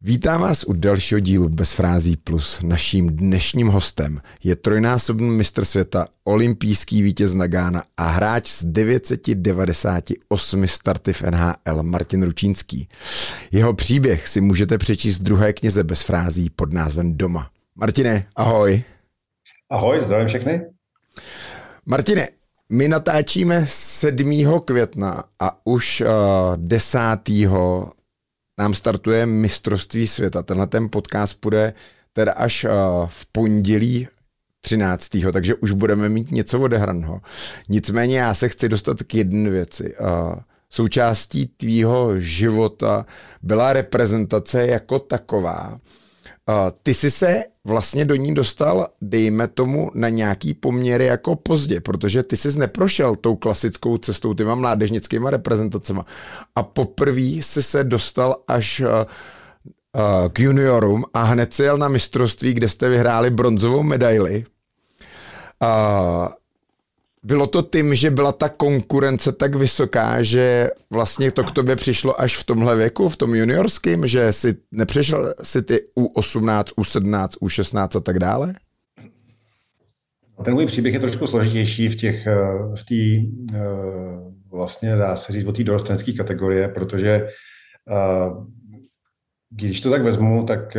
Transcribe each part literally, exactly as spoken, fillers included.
Vítám vás u dalšího dílu Bez frází plus. Naším dnešním hostem je trojnásobný mistr světa, olympijský vítěz Nagana a hráč s devět set devadesát osm starty v N H L Martin Ručínský. Jeho příběh si můžete přečíst v druhé knize Bez frází pod názvem Doma. Martine, ahoj. Ahoj, zdravím všechny. Martine, my natáčíme sedmého května a už uh, desátého nám startuje mistrovství světa. Tenhle ten podcast půjde teda až uh, v pondělí třináctého takže už budeme mít něco odehraného. Nicméně já se chci dostat k jedné věci. Uh, součástí tvýho života byla reprezentace jako taková. Uh, ty jsi se vlastně do ní dostal, dejme tomu, na nějaký poměry jako pozdě, protože ty jsi neprošel tou klasickou cestou těma mládežnickýma reprezentacema a poprvé jsi se dostal až uh, uh, k juniorům a hned si jel na mistrovství, kde jste vyhráli bronzovou medaili. Uh, Bylo to tím, že byla ta konkurence tak vysoká, že vlastně to k tobě přišlo až v tomhle věku, v tom juniorském, že si nepřešel si ty U osmnáct, U sedmnáct, U šestnáct a tak dále? Ten můj příběh je trošku složitější v těch, v té, vlastně dá se říct o té dorostenské kategorie, protože když to tak vezmu, tak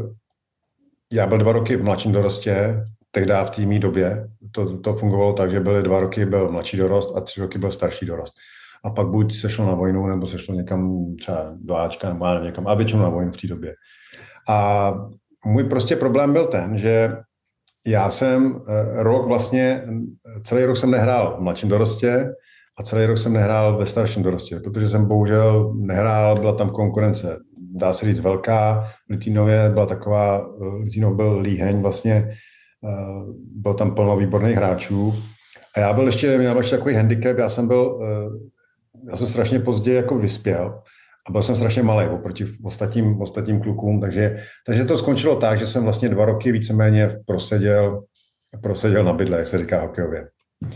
já byl dva roky v mladším dorostě, tehdy v té mý době. To, to fungovalo tak, že byly dva roky byl mladší dorost a tři roky byl starší dorost. A pak buď se šlo na vojnu, nebo se šlo někam třeba do Ačka, nebo někam, a většinou na vojnu v té době. A můj prostě problém byl ten, že já jsem rok vlastně, celý rok jsem nehrál v mladším dorostě a celý rok jsem nehrál ve starším dorostě, protože jsem bohužel nehrál, byla tam konkurence, dá se říct velká. V Litínově byla taková, Litínov byl líheň vlastně, byl tam plno výborných hráčů a já byl ještě, měl ještě takový handicap, já jsem byl, já jsem strašně pozdě jako vyspěl a byl jsem strašně malý oproti ostatním, ostatním klukům, takže, takže to skončilo tak, že jsem vlastně dva roky víceméně proseděl, proseděl na bydle, jak se říká hokejově.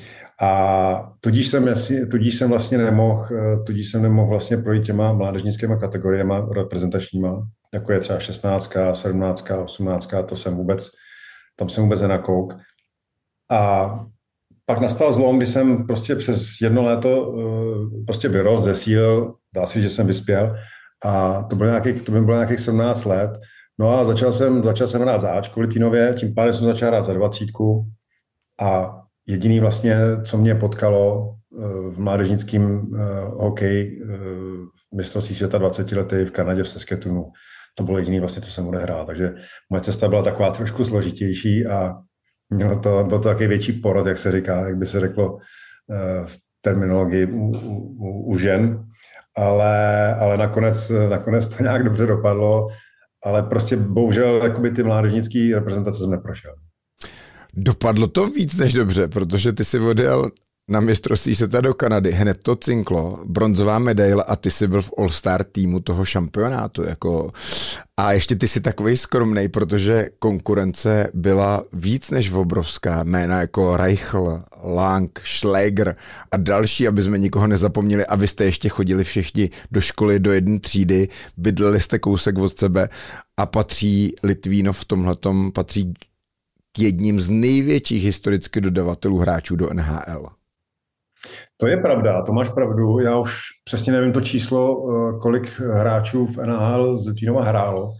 A tudíž jsem, tudíž jsem vlastně nemohl, tudíž jsem nemohl vlastně projít těma mládežnickýma kategoriemi reprezentačníma, jako je třeba šestnáctka, sedmnáctka, osmnáctka, to jsem vůbec tam jsem vůbec nenakouk. A pak nastal zlom, kdy jsem prostě přes jedno léto prostě vyrost, zesílil, dá se, že jsem vyspěl a to bylo nějakých, to by bylo nějakých sedmnáct let. No a začal jsem, začal jsem hrát za Ačko v Litínově, tím pádem jsem začal hrát za dvacítku a jediný vlastně, co mě potkalo v mládežnickém hokeji v mistrovství světa dvacetiletý v Kanadě v Saskatoonu, to bylo jediný vlastně, co jsem odehrál. Takže moje cesta byla taková trošku složitější a bylo to, bylo to takový větší porod, jak se říká, jak by se řeklo v terminologii u, u, u žen. Ale, ale nakonec, nakonec to nějak dobře dopadlo, ale prostě bohužel jakoby ty mládežnické reprezentace jsem neprošel. Dopadlo to víc než dobře, protože ty si odjel na mistrovství světa do Kanady, hned to cinklo, bronzová medaile a ty jsi byl v All-Star týmu toho šampionátu. Jako. A ještě ty jsi takovej skromnej, protože konkurence byla víc než obrovská. Jména jako Reichel, Lang, Schläger a další, aby jsme nikoho nezapomněli. A vy jste ještě chodili všichni do školy do jedné třídy, bydleli jste kousek od sebe a patří Litvínov v tomhletom, patří k jedním z největších historicky dodavatelů hráčů do N H L. To je pravda, to máš pravdu. Já už přesně nevím to číslo, kolik hráčů v N H L z Litvínova hrálo.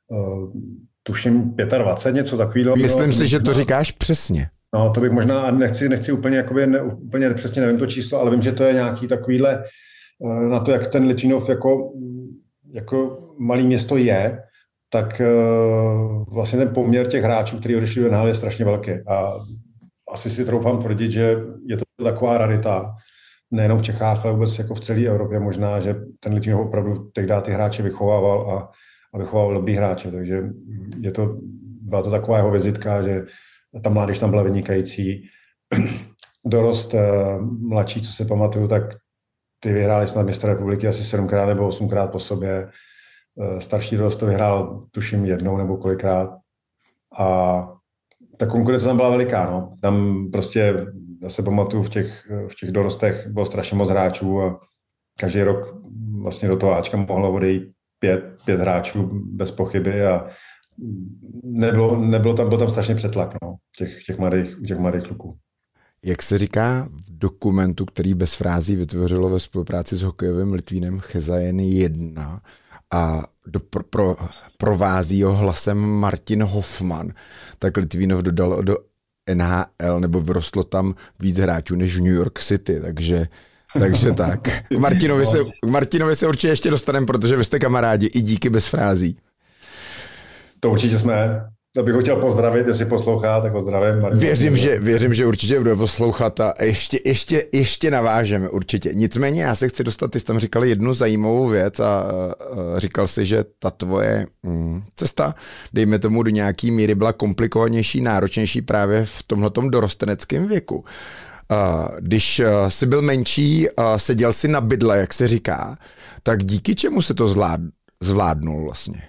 Tuším dvacet pět, něco takového. Myslím si, že to říkáš přesně. No, to bych možná, nechci, nechci úplně, jakoby, ne, úplně přesně nevím to číslo, ale vím, že to je nějaký takovýhle, na to, jak ten Litvínov jako, jako malý město je, tak vlastně ten poměr těch hráčů, kteří odešli do N H L, je strašně velký. A asi si troufám tvrdit, že je to taková rarita, nejenom v Čechách, ale vůbec jako v celé Evropě možná, že ten Litvínov opravdu tehdy ty hráče vychovával a, a vychovával dobrý hráče, takže je to, byla to taková jeho vizitka, že ta mládež tam byla vynikající. Dorost mladší, co se pamatuju, tak ty vyhráli snad mistra republiky asi sedmkrát nebo osmkrát po sobě. Starší dorost to vyhrál tuším jednou nebo kolikrát. A ta konkurence tam byla veliká, no. Tam prostě, já se pamatuju, v těch, v těch dorostech bylo strašně moc hráčů a každý rok vlastně do toho Ačka mohlo odejít pět, pět hráčů bez pochyby a nebylo, nebylo tam, byl tam strašně přetlak, no, těch, těch mladých, u těch mladých kluků. Jak se říká v dokumentu, který bez frází vytvořilo ve spolupráci s hokejovým Litvínem Chezajen jedna a do, pro, pro, provází ho hlasem Martin Hoffman, tak Litvínov dodal do N H L, nebo vyrostlo tam víc hráčů než v New York City, takže, takže tak. K Martinovi, se, k Martinovi se určitě ještě dostaneme, protože vy jste kamarádi i díky bez frází. To určitě jsme. To bych ho chtěl pozdravit, jestli poslouchá, tak ho zdravím. Věřím, že, věřím, že určitě bude poslouchat a ještě, ještě, ještě navážeme určitě. Nicméně já se chci dostat, ty jsi tam říkal jednu zajímavou věc a, a říkal si, že ta tvoje mm, cesta, dejme tomu do nějaký míry, byla komplikovanější, náročnější právě v tomhletom dorosteneckém věku. A když jsi byl menší, a seděl si na bydle, jak se říká, tak díky čemu se to zvlád, zvládnul vlastně?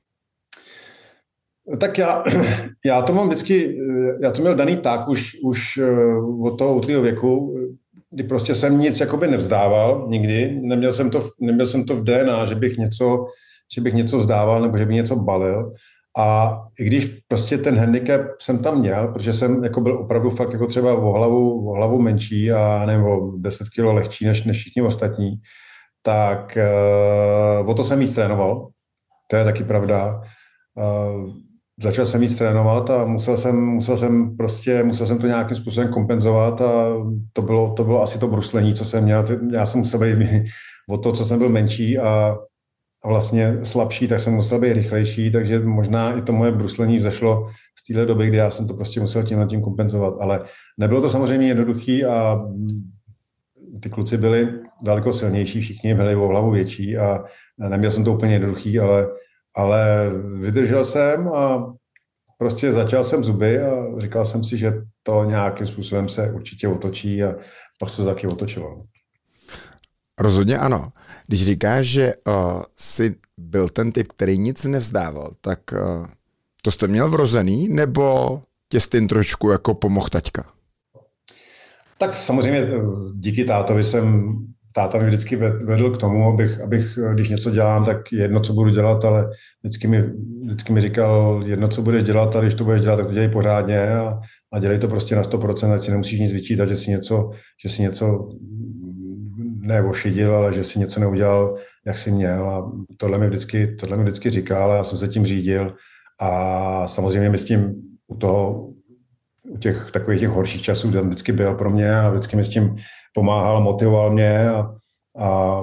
Tak já, já to mám vždycky, já to měl daný tak už, už od toho útlýho věku, kdy prostě jsem nic jakoby nevzdával nikdy, neměl jsem to, neměl jsem to v D N A, že bych něco, že bych něco vzdával nebo že bych něco balil. A i když prostě ten handicap jsem tam měl, protože jsem jako byl opravdu fakt jako třeba o hlavu, o hlavu menší a nebo deset kilo lehčí než, než všichni ostatní, tak uh, o to jsem víc trénoval. To je taky pravda. Uh, Začal jsem víc trénovat a musel jsem, musel jsem prostě, musel jsem to nějakým způsobem kompenzovat a to bylo, to bylo asi to bruslení, co jsem měl. Já jsem musel být o to, co jsem byl menší a vlastně slabší, tak jsem musel být rychlejší, takže možná i to moje bruslení vzešlo z téhle doby, kdy já jsem to prostě musel tímhle tím kompenzovat, ale nebylo to samozřejmě jednoduchý a ty kluci byli daleko silnější, všichni byli o hlavu větší a neměl jsem to úplně jednoduchý, ale Ale vydržel jsem a prostě začal jsem zuby a říkal jsem si, že to nějakým způsobem se určitě otočí a pak se to taky otočilo. Rozhodně ano. Když říkáš, že uh, jsi byl ten typ, který nic nevzdával, tak uh, to jste měl vrozený, nebo tě s tím trošku jako pomohl taťka? Tak samozřejmě díky tátovi jsem Táta mi vždycky vedl k tomu, abych, abych, když něco dělám, tak jedno, co budu dělat, ale vždycky mi, vždycky mi říkal, jedno, co budeš dělat, a když to budeš dělat, tak to dělej pořádně a, a dělej to prostě na sto procent, ať si nemusíš nic vyčítat, že si něco, že si něco neošidil, ale že si něco neudělal, jak si měl. A tohle mi vždycky, tohle mi vždycky říkal a já jsem se tím řídil. A samozřejmě mi s tím u toho, u těch takových těch horších časů, tam vždycky byl pro mě a vždycky mi s tím pomáhal, motivoval mě a, a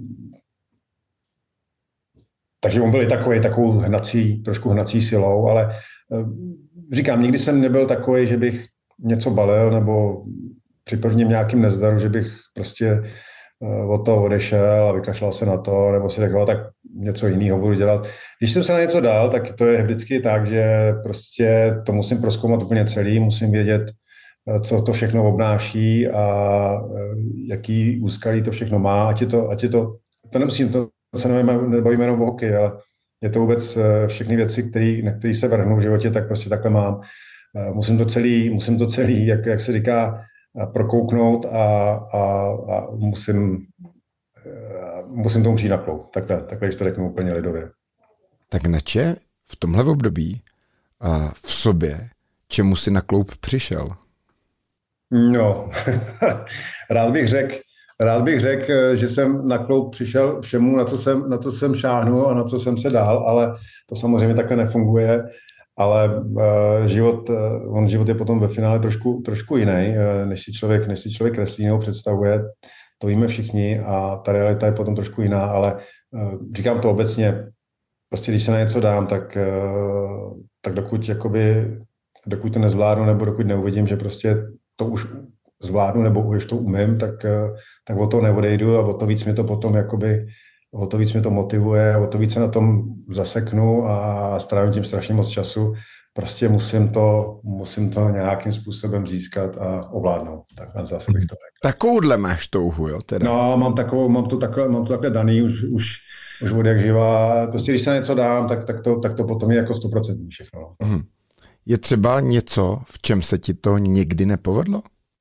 takže on byl i takový, takovou hnací, trošku hnací silou, ale říkám, nikdy jsem nebyl takový, že bych něco balil nebo při prvním nějakým nezdaru, že bych prostě od toho odešel a vykašlal se na to, nebo si řekl, tak něco jiného budu dělat. Když jsem se na něco dal, tak to je vždycky tak, že prostě to musím prozkoumat úplně celý, musím vědět, co to všechno obnáší a jaký úskalí to všechno má, ať je to, ať je to, to nemusím, to se nebavíme jenom o hokeji, ale je to vůbec všechny věci, který, na které se vrhnu v životě, tak prostě takhle mám. Musím to celý, musím to celý, jak, jak se říká, prokouknout a, a, a musím, musím tomu přijít na kloub. Takhle, takhle, když to řeknu úplně lidově. Tak nače v tomhle období a v sobě, čemu si na kloub přišel? No, rád bych řekl, rád bych řekl, že jsem na kloub přišel všemu, na co jsem, na co jsem šáhnul a na co jsem se dál, ale to samozřejmě takhle nefunguje. Ale uh, život, uh, on život je potom ve finále trošku, trošku jiný, uh, než si člověk, než si člověk kreslí nebo představuje. To víme všichni a ta realita je potom trošku jiná, ale uh, říkám to obecně, prostě když se na něco dám, tak, uh, tak dokud, jakoby, dokud to nezvládnu nebo dokud neuvidím, že prostě to už zvládnu nebo už to umím, tak, uh, tak o to neodejdu a o to víc mi to potom jakoby o to víc mě to motivuje, o to víc se na tom zaseknu a strávím tím strašně moc času. Prostě musím to, musím to nějakým způsobem získat a ovládnout. Tak zase bych to řekl. Takovouhle máš touhu, jo? Teda. No, mám, takovou, mám, to takhle, mám to takhle daný už, už, už od jak živá. Prostě když se něco dám, tak, tak, to, tak to potom je jako stoprocentní všechno. Hmm. Je třeba něco, v čem se ti to nikdy nepovedlo?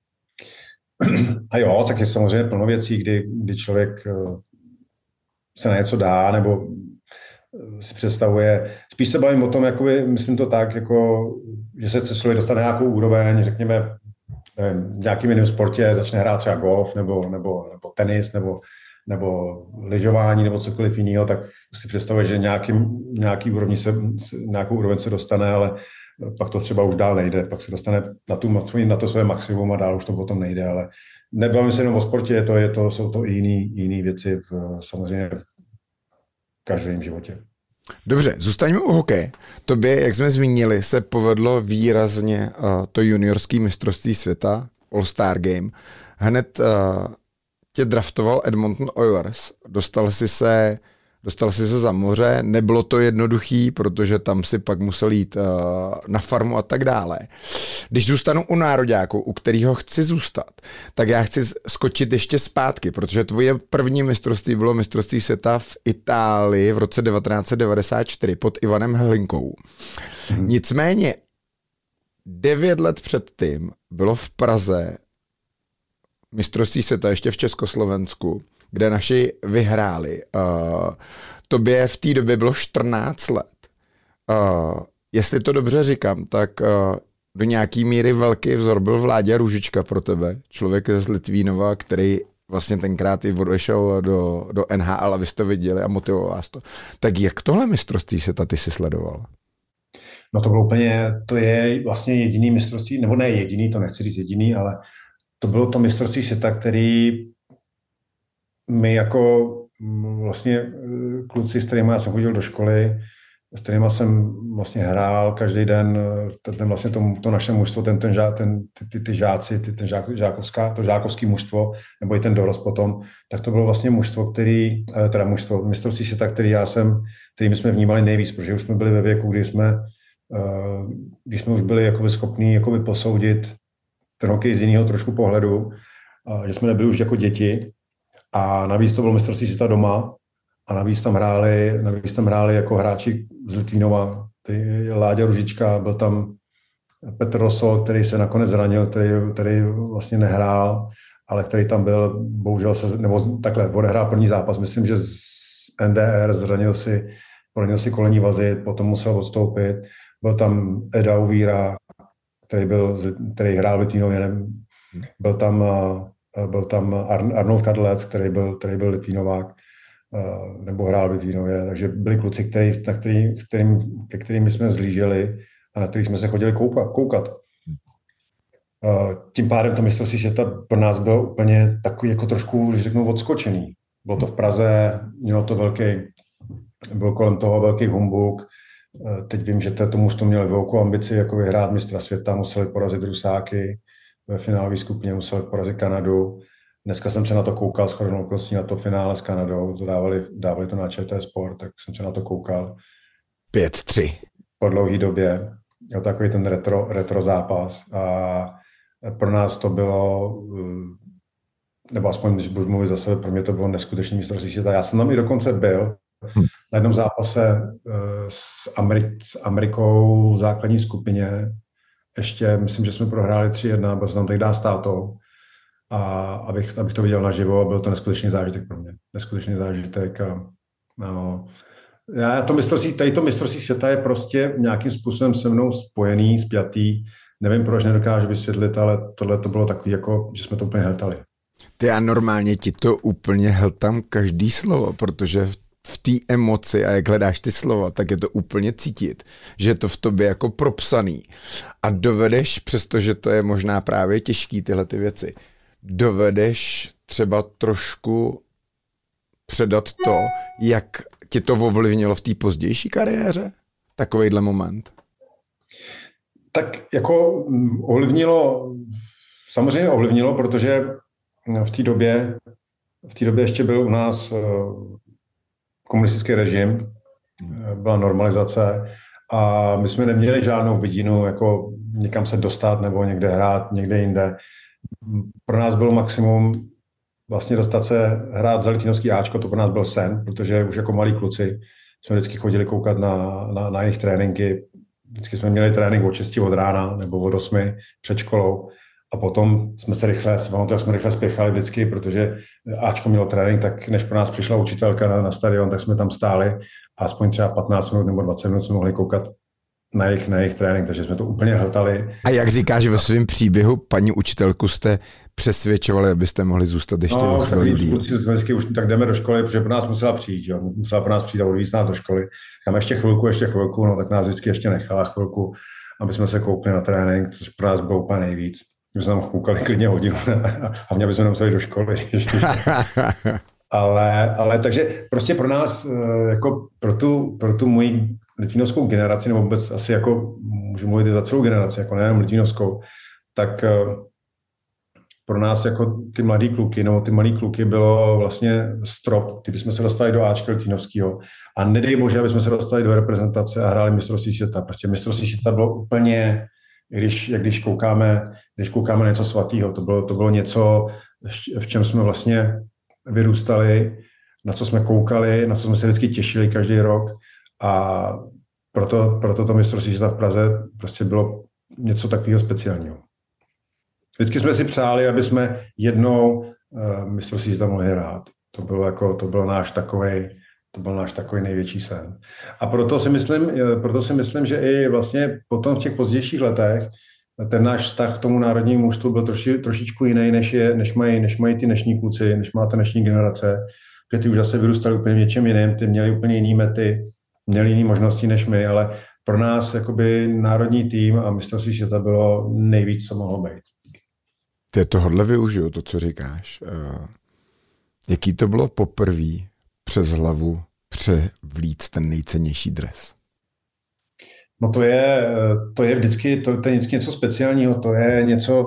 A jo, tak je samozřejmě plno věcí, kdy, kdy člověk se na něco dá, nebo si představuje. Spíš se bavím o tom, jakoby, myslím to tak, jako, že se člověk dostane nějakou úroveň, řekněme, nevím, v nějakým jiném sportě, začne hrát třeba golf, nebo, nebo, nebo tenis, nebo, nebo lyžování, nebo cokoliv jiného, tak si představuje, že nějakým, nějaký úrovni se, nějakou úroveň se dostane, ale pak to třeba už dál nejde, pak se dostane na, tu, na to své maximum a dál už to potom nejde, ale nebavím se jenom o sportě, to je to, jsou to i jiný, jiný věci v, samozřejmě v každém životě. Dobře, zůstaňme u hokeje. Tobě, jak jsme zmínili, se povedlo výrazně uh, to juniorský mistrovství světa, All-Star Game. Hned uh, tě draftoval Edmonton Oilers. Dostal si se, dostal si se za moře. Nebylo to jednoduchý, protože tam si pak musel jít uh, na farmu a tak dále. Když zůstanu u nároďáku, u kterého chci zůstat, tak já chci skočit ještě zpátky, protože tvoje první mistrovství bylo mistrovství světa v Itálii v roce devatenáct set devadesát čtyři pod Ivanem Hlinkou. Hmm. Nicméně devět let předtím bylo v Praze mistrovství světa ještě v Československu, kde naši vyhráli. Uh, tobě v té době bylo čtrnáct let. Uh, jestli to dobře říkám, tak uh, do nějaký míry velký vzor byl Vláďa Růžička pro tebe, člověk z Litvínova, který vlastně tenkrát i odešel do, do N H L a vy jste to viděli a motivoval vás to. Tak jak tohle mistrovství světa ty si sledoval? No to bylo úplně, to je vlastně jediný mistrovství, nebo ne jediný, to nechci říct jediný, ale to bylo to mistrovství světa, který my jako vlastně kluci, s kterými já jsem chodil do školy, s kterými jsem vlastně hrál každý den, ten vlastně to, to naše mužstvo, ten, ten, žá, ten, ty, ty, ty žáci, ty, ten žák, žákovská, to žákovský mužstvo, nebo i ten dorost potom, tak to bylo vlastně mužstvo, který, teda mužstvo, mistrovství světa, který já jsem, který my jsme vnímali nejvíc, protože už jsme byli ve věku, kdy jsme, když jsme už byli jakoby schopní jakoby posoudit ten hokej z jiného trošku pohledu, že jsme nebyli už jako děti a navíc to bylo mistrovství světa doma a navíc tam hráli, navíc tam hráli jako hráči z Litvínova, Láďa Růžička, byl tam Petr Rosol, který se nakonec zranil, který, který vlastně nehrál, ale který tam byl, bohužel se, nebo takhle, odehrál první zápas, myslím, že z N D R zranil si, poranil si kolenní vazy, potom musel odstoupit, byl tam Eda Uvíra, který, byl, který hrál v Litvínově, byl tam, byl tam Arnold Kadlec, který byl, který byl Litvínovák, nebo hrál v Litvínově, takže byli kluci, který, na který, kterým, ke kterým jsme zlíželi a na kterých jsme se chodili koukat. koukat. Tím pádem to mistrovství světa pro nás bylo úplně takový jako trošku, když řeknu, odskočený. Bylo to v Praze, mělo to velký, byl kolem toho velký humbuk. Teď vím, že to mužstvo mělo velkou ambici jako vyhrát mistra světa, museli porazit Rusáky, ve finálové skupině museli porazit Kanadu. Dneska jsem se na to koukal, shodou okolností na to finále s Kanadou, to dávali, dávali to na Č T Sport, tak jsem se na to koukal. pět tři. Po dlouhé době. Jo, takový ten retro, retro zápas. A pro nás to bylo, nebo aspoň když budu mluvit za sebe, pro mě to bylo neskutečný mistrovství světa. Já jsem tam i dokonce byl na jednom zápase s, Ameri- s Amerikou v základní skupině. Ještě, myslím, že jsme prohráli tři jedna, byl jsem tam tehdy s tátou. A abych, abych to viděl naživo, byl to neskutečný zážitek pro mě. Neskutečný zážitek. A, no, já to mistrovství, tady to mistrovství světa je prostě nějakým způsobem se mnou spojený, spjatý. Nevím, proč nedokážu vysvětlit, ale tohle to bylo takový, jako, že jsme to úplně hltali. Ty já normálně ti to úplně hltám každý slovo, protože v v té emoci a jak hledáš ty slova, tak je to úplně cítit, že je to v tobě jako propsaný a dovedeš, přestože to je možná právě těžký tyhle ty věci, dovedeš třeba trošku předat to, jak ti to ovlivnilo v té pozdější kariéře? Takovejhle moment. Tak jako ovlivnilo, samozřejmě ovlivnilo, protože v té době, v té době ještě byl u nás komunistický režim, byla normalizace a my jsme neměli žádnou vidinu, jako někam se dostat nebo někde hrát, někde jinde. Pro nás bylo maximum vlastně dostat se hrát za Litvínovský Ačko, to pro nás byl sen, protože už jako malí kluci jsme vždycky chodili koukat na, na, na jejich tréninky. Vždycky jsme měli trénink od šesti od rána nebo od osmi před školou A potom jsme se rychle, jsme rychle spěchali vždycky, protože Ačko mělo trénink, tak než pro nás přišla učitelka na, na stadion, tak jsme tam stáli a aspoň třeba patnáct minut nebo dvacet minut jsme mohli koukat na jejich, na jejich trénink, takže jsme to úplně hltali. A jak říkáš ve svém příběhu, paní učitelku jste přesvědčovali, abyste mohli zůstat ještě no, o chvíli díl? Vždycky už tak jdeme do školy, protože pro nás musela přijít, jo? Musela pro nás přijít a odvízt nás do školy. Tam ještě chvilku, ještě chvilku, no tak nás vždycky ještě nechala chvilku, aby jsme se koukli na trénink, což pro nás bylo úplně nejvíc. My jsme tam koukali klidně hodinu a mě bychom nemuseli do školy. ale, ale takže prostě pro nás, jako pro tu, pro tu moji litvínovskou generaci, nebo vůbec asi jako, můžu mluvit za celou generaci, jako nejenom litvínovskou, tak pro nás jako ty mladý kluky, nebo ty malý kluky bylo vlastně strop, kdyby jsme se dostali do Ačka litvínovského a nedej bože, aby jsme se dostali do reprezentace a hráli mistrovství světa. Prostě mistrovství světa bylo úplně, když, jak když koukáme, když koukáme něco svatého, to bylo, to bylo něco, v čem jsme vlastně vyrůstali, na co jsme koukali, na co jsme se vždycky těšili každý rok a proto, proto to mistrovství světa v Praze prostě bylo něco takového speciálního. Vždycky jsme si přáli, aby jsme jednou uh, mistrovství světa mohli hrát. To bylo jako, to byl náš takovej, to byl náš takový největší sen. A proto si myslím, proto si myslím, že i vlastně potom v těch pozdějších letech ten náš vztah k tomu národnímu mužstvu byl troši, trošičku jiný, než, je, než, mají, než mají ty dnešní kluci, než má ta dnešní generace, protože ty už zase vyrůstali úplně v něčem jiném, ty měli úplně jiný mety, měli jiné možnosti než my, ale pro nás jakoby národní tým a mistrovství světa bylo nejvíc, co mohlo být. Ty tohle využiju, to, co říkáš. Jaký to bylo poprvé přes hlavu převlít ten nejcennější dres? No to je, to je vždycky, to, to je vždycky něco speciálního, to je něco,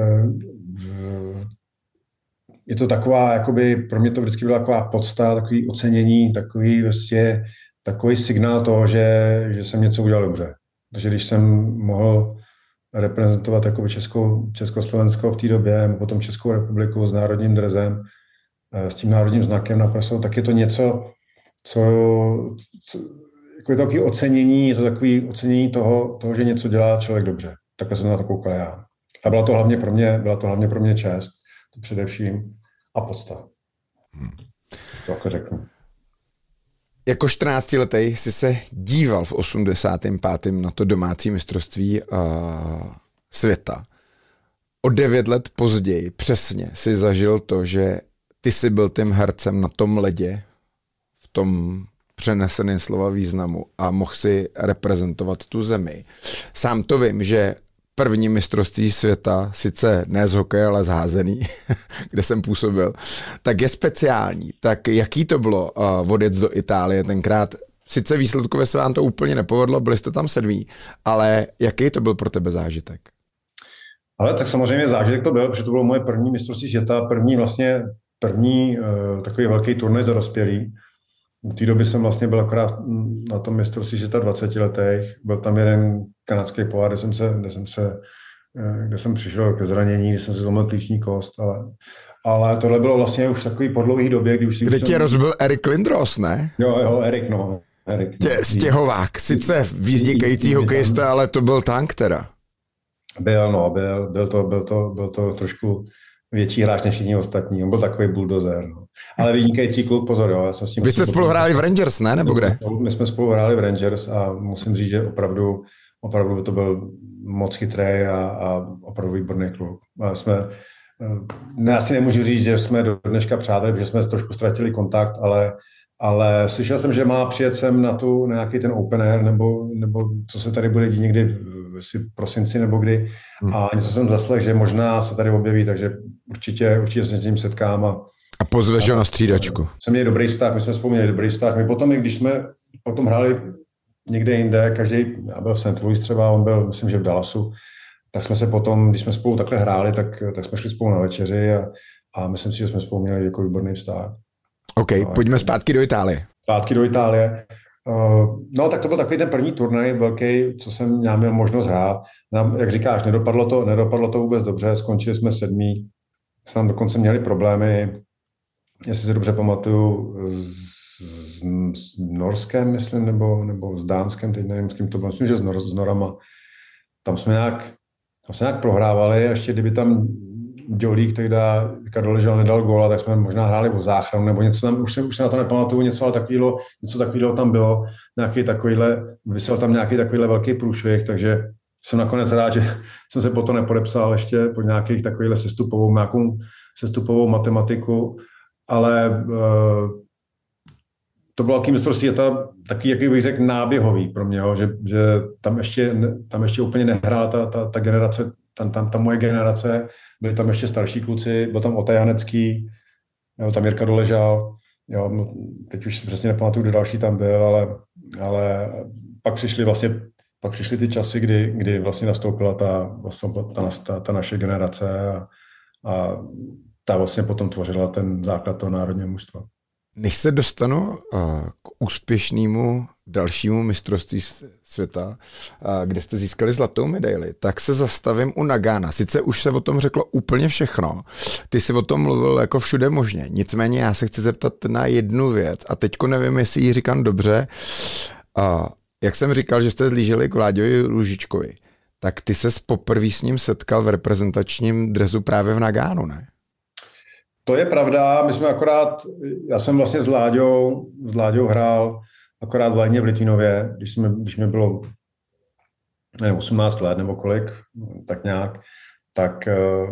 je to taková, jakoby, pro mě to vždycky byla taková podsta, takový ocenění, takový vlastně, takový signál toho, že, že jsem něco udělal dobře. Takže když jsem mohl reprezentovat jakoby Českou, Československo v té době, potom Českou republiku s národním dresem, s tím národním znakem na prsou, tak je to něco, co, co jako je to takové ocenění, je to takové ocenění toho, toho, že něco dělá člověk dobře. Takhle jsem na to koukal já. A byla to hlavně pro mě, byla to hlavně pro mě čest, to především, a podsta. Hmm. To takhle řeknu. Jako čtrnáctiletý jsi se díval v osmdesátém pátém na to domácí mistrovství uh, světa. O devět let později přesně si zažil to, že ty jsi byl tím hercem na tom ledě, v tom přeneseném slova významu a mohl si reprezentovat tu zemi. Sám to vím, že první mistrovství světa, sice ne z hokeje, ale z házený, kde jsem působil, tak je speciální. Tak jaký to bylo uh, odjet do Itálie tenkrát? Sice výsledkově se vám to úplně nepovedlo, byli jste tam sedmí, ale jaký to byl pro tebe zážitek? Ale tak samozřejmě zážitek to byl, protože to bylo moje první mistrovství světa, první vlastně, první uh, takový velký turnaj za dospělý. V té době jsem vlastně byl akorát na tom mistrovství světa dvacetiletých. Byl tam jeden kanadský pohár, kde jsem se, kde jsem se, kde jsem přišel ke zranění, kde jsem si zlomil klíční kost, ale, ale tohle bylo vlastně už takový po dlouhý době, kdy už si... Kde tě jsem... rozbil Erik Lindros, ne? Jo, jo, Erik, no. Erik, Tě, no. Stěhovák, sice vynikající hokejista, ale to byl tank teda. Byl, no, byl, byl to, byl to, byl to trošku větší hráč než všichni ostatní. On byl takový bulldozer. No. Ale vynikající kluk, pozor, jo. Já jsem s tím Vy jste spolu hráli v Rangers, ne? Nebo kde? My jsme spolu hráli v Rangers a musím říct, že opravdu, opravdu to byl moc chytrý a, a opravdu výborný kluk. A jsme, ne, asi nemůžu říct, že jsme do dneška přátelé, protože jsme trošku ztratili kontakt, ale, ale slyšel jsem, že má přijet sem na tu na nějaký ten open air, nebo, nebo co se tady bude dít někdy v prosinci nebo kdy. Hmm. A něco jsem zaslech, že možná se tady objeví, takže určitě, určitě se s tím setkám. A, a pozveš ho na střídačku. Jsme měli dobrý vztah, my jsme spolu měli dobrý vztah. My potom, když jsme potom hráli někde jinde, každý, já byl v Saint Louis třeba, on byl, myslím, že v Dallasu, tak jsme se potom, když jsme spolu takhle hráli, tak, tak jsme šli spolu na večeři a, a myslím si, že jsme spolu měli jako výborný vztah. OK, no, pojďme zpátky do Itálie. Zpátky do Itálie. Uh, no, tak to byl takový ten první turnaj velký, co jsem já měl možnost hrát. Nám, jak říkáš, nedopadlo to, nedopadlo to vůbec dobře, skončili jsme sedmí. Jsme tam dokonce měli problémy, jestli si dobře pamatuju, s, s, s Norskem, myslím, nebo, nebo s Dánskem, teď nevím, s kým to bylo, myslím, že s, Nor, s Norama. Tam jsme nějak vlastně nějak prohrávali a ještě kdyby tam Dělík tehda Doležal nedal góla, tak jsme možná hráli o záchranu nebo něco tam, už se, už se na to nepamatuju, něco, ale takovýhle, něco takovýhle tam bylo, nějaký takovýhle, vysel tam nějaký takovýhle velký průšvih, takže jsem nakonec rád, že jsem se potom nepodepsal ještě pod nějakých takovýhle sestupovou, nějakou sestupovou matematiku, ale uh, to bylo velký mistrovství světa, taky, jaký bych řekl, náběhový pro mě, jo, že, že tam, ještě, tam ještě úplně nehrála ta, ta, ta generace, tam, tam, ta moje generace, byli tam ještě starší kluci, byl tam Ota Janecký, jo, tam Jirka Doležal, jo, teď už si přesně nepamatuju, kdo další tam byl, ale, ale pak přišly vlastně, pak přišly ty časy, kdy, kdy vlastně nastoupila ta, vlastně ta, ta, ta naše generace a, a ta vlastně potom tvořila ten základ toho národního mužstva. Než se dostanu k úspěšnému dalšímu mistrovství světa, kde jste získali zlatou medaili, tak se zastavím u Nagana. Sice už se o tom řeklo úplně všechno, ty jsi o tom mluvil jako všude možně, nicméně já se chci zeptat na jednu věc a teďko nevím, jestli ji říkám dobře. Jak jsem říkal, že jste zlížili k Vláďovi Růžičkovi, tak ty ses poprvé s ním setkal v reprezentačním dresu právě v Nagánu, ne? To je pravda, my jsme akorát, já jsem vlastně s Láďou, s Láďou hrál akorát v Lajně v Litvínově, když, jsme, když mi bylo nevím, osmnáct let nebo kolik, tak nějak, tak,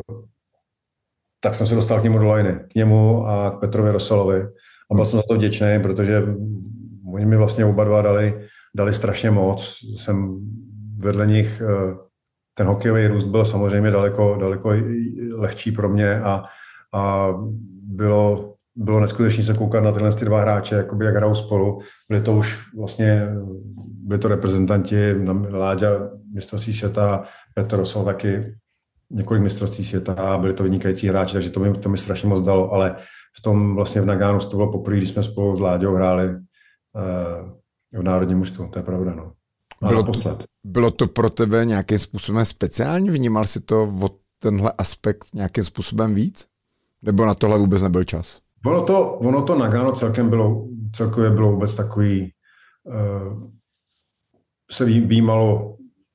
tak jsem se dostal k němu do Lajny, k němu a k Petrovi Rosolovi a byl jsem za to vděčný, protože oni mi vlastně oba dva dali, dali strašně moc, jsem vedle nich, ten hokejový růst byl samozřejmě daleko, daleko lehčí pro mě a A bylo, bylo neskutečné se koukat na tyhle dva hráče, jakoby jak hrajou spolu. Byli to už vlastně, byli to reprezentanti, Láďa mistrovství světa, Petr Rosol taky několik mistrovství světa a byli to vynikající hráči, takže to mi, to mi strašně moc dalo, ale v tom vlastně v Nagánu to bylo poprvé, když jsme spolu s Láďou hráli uh, v národním mužstvu, to je pravda, no. A bylo, naposled. Bylo to pro tebe nějakým způsobem speciální? Vnímal si to o tenhle aspekt nějakým způsobem víc? Nebo na tohle vůbec nebyl čas? Ono to, ono to Nagano celkem bylo, celkově bylo vůbec takový, uh, se výjímalo,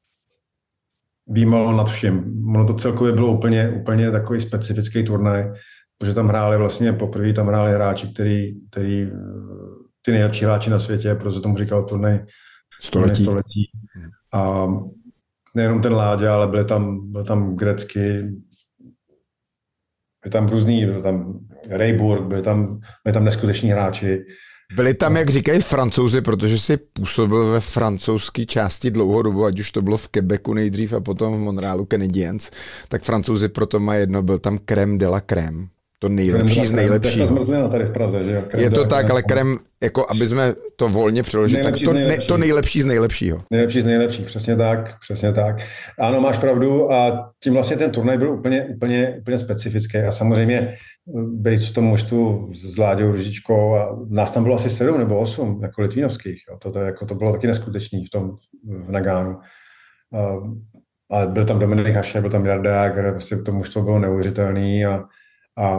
výjímalo nad vším. Ono to celkově bylo úplně, úplně takový specifický turnaj, protože tam hráli vlastně poprvé, tam hráli hráči, který, který ty nejlepší hráči na světě, protože tomu říkal turnaj století. století. A nejenom ten Láďa, ale byli tam, byl tam Grecky, byli tam různý, byl tam Rejburg, byli tam, byli tam neskuteční hráči. Byli tam, jak říkají, Francouzi, protože si působil ve francouzské části dlouhou dobu, ať už to bylo v Quebecu nejdřív a potom v Montrealu Canadiens, tak Francouzi proto mají jedno, byl tam crème de la crème. To nejlepší z nejlepšího. Zmrzlina tady v Praze, že jo? Je to tak, ale krem, jako aby jsme to volně přeložili, tak to, ne, to nejlepší z nejlepšího. Nejlepší z nejlepších, přesně tak, přesně tak. Ano, máš pravdu a tím vlastně ten turnaj byl úplně, úplně, úplně specifický a samozřejmě být v tom mužstvu s Láďou Růžičkou a nás tam bylo asi sedm nebo osm, jako litvínovských. Jo. To, to, jako, to bylo taky neskutečný v tom v Nagánu. A, a byl tam Dominik Haše, byl tam Jarda Jágr, vlastně to mužstvo bylo neuvěřitelný a A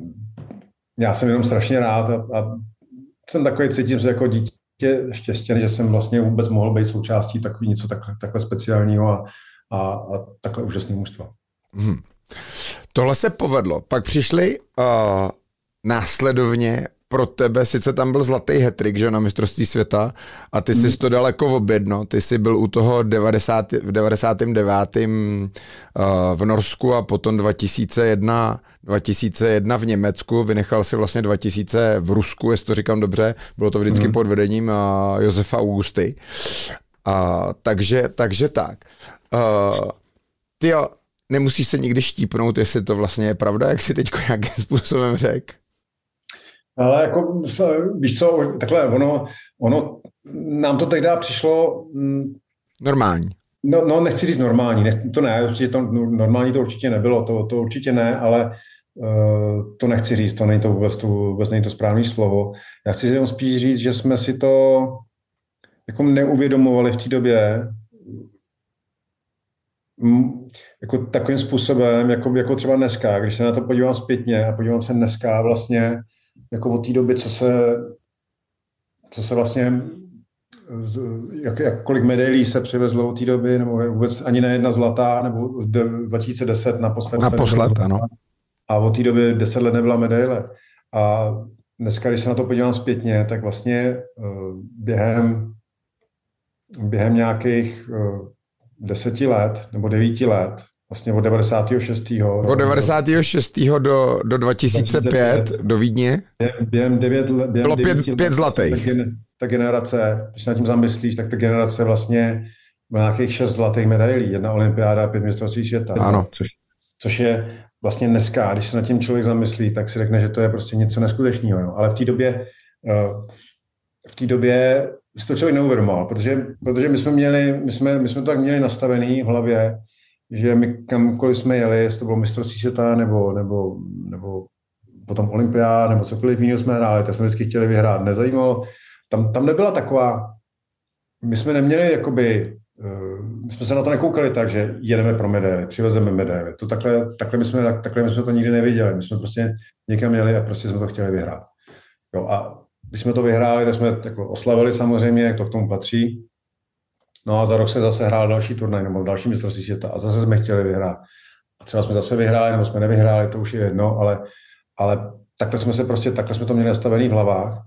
já jsem jenom strašně rád a, a jsem takový, cítím se jako dítě štěstěný, že jsem vlastně vůbec mohl být součástí takový něco takhle, takhle speciálního a, a, a takhle úžasného mužstva. Hmm. Tohle se povedlo. Pak přišli uh, následovně pro tebe, sice tam byl zlatý hat-trick, že na mistrovství světa a ty jsi hmm. to dal jako objedno, ty jsi byl u toho devadesátém v devadesátém devátém Uh, v Norsku a potom dva tisíce jedna, dva tisíce jedna v Německu, vynechal si vlastně dva tisíce v Rusku, jestli to říkám dobře, bylo to vždycky hmm. pod vedením uh, Josefa Augusty. Uh, takže, takže tak. Uh, tyjo, nemusíš se nikdy štípnout, jestli to vlastně je pravda, jak si teďko nějakým způsobem řekl. Ale jako, víš co, takhle, ono, ono nám to tehdy přišlo... Normální. No, no nechci říct normální, ne, to ne, určitě to, normální to určitě nebylo, to, to určitě ne, ale uh, to nechci říct, to není to vůbec, to vůbec není to správné slovo. Já chci jenom spíš říct, že jsme si to jako neuvědomovali v té době m, jako takovým způsobem, jako, jako třeba dneska, když se na to podívám zpětně a podívám se dneska vlastně jako od té doby, co se, co se vlastně jak, jak kolik medailí se přivezlo od té doby, nebo vůbec ani ne jedna zlatá, nebo dva tisíce deset naposled. Naposled, ano. A od té doby deset let nebyla medaile. A dneska, když se na to podívám zpětně, tak vlastně během, během nějakých deseti let, nebo devíti let, vlastně od devadesátého šestého Od devadesátého šestého do, do dva tisíce pět, do Vídně. Během devět let. Bylo pět, pět zlatých. Ta, ta generace, když se nad tím zamyslíš, tak ta generace vlastně má nějakých šest zlatých medailí. Jedna olympiáda, pět mistrovství světa. Ano. Což, což je vlastně dneska, když se nad tím člověk zamyslí, tak si řekne, že to je prostě něco neskutečného. No. Ale v té době, v té době si to člověk neuvědomoval, protože, protože my jsme měli, my jsme, my jsme to tak měli nastavený v hlavě, že my kamkoliv jsme jeli, jestli to bylo mistrovství světa, nebo, nebo, nebo potom olympiáda, nebo cokoliv jiného jsme hráli, tak jsme vždycky chtěli vyhrát. Nezajímalo, tam, tam nebyla taková, my jsme neměli jakoby, my jsme se na to nekoukali tak, že jedeme pro medaily, přivezeme medaily. To takhle, takhle, my jsme, takhle my jsme to nikdy neviděli. My jsme prostě někam jeli a prostě jsme to chtěli vyhrát. Jo, a když jsme to vyhráli, tak jsme jako oslavili samozřejmě, jak to k tomu patří. No a za rok se zase hrál další turnaj, nebo další mistrovství světa a zase jsme chtěli vyhrát. A třeba jsme zase vyhráli, nebo jsme nevyhráli, to už je jedno, ale, ale takhle jsme se prostě, takhle jsme to měli nastavený v hlavách.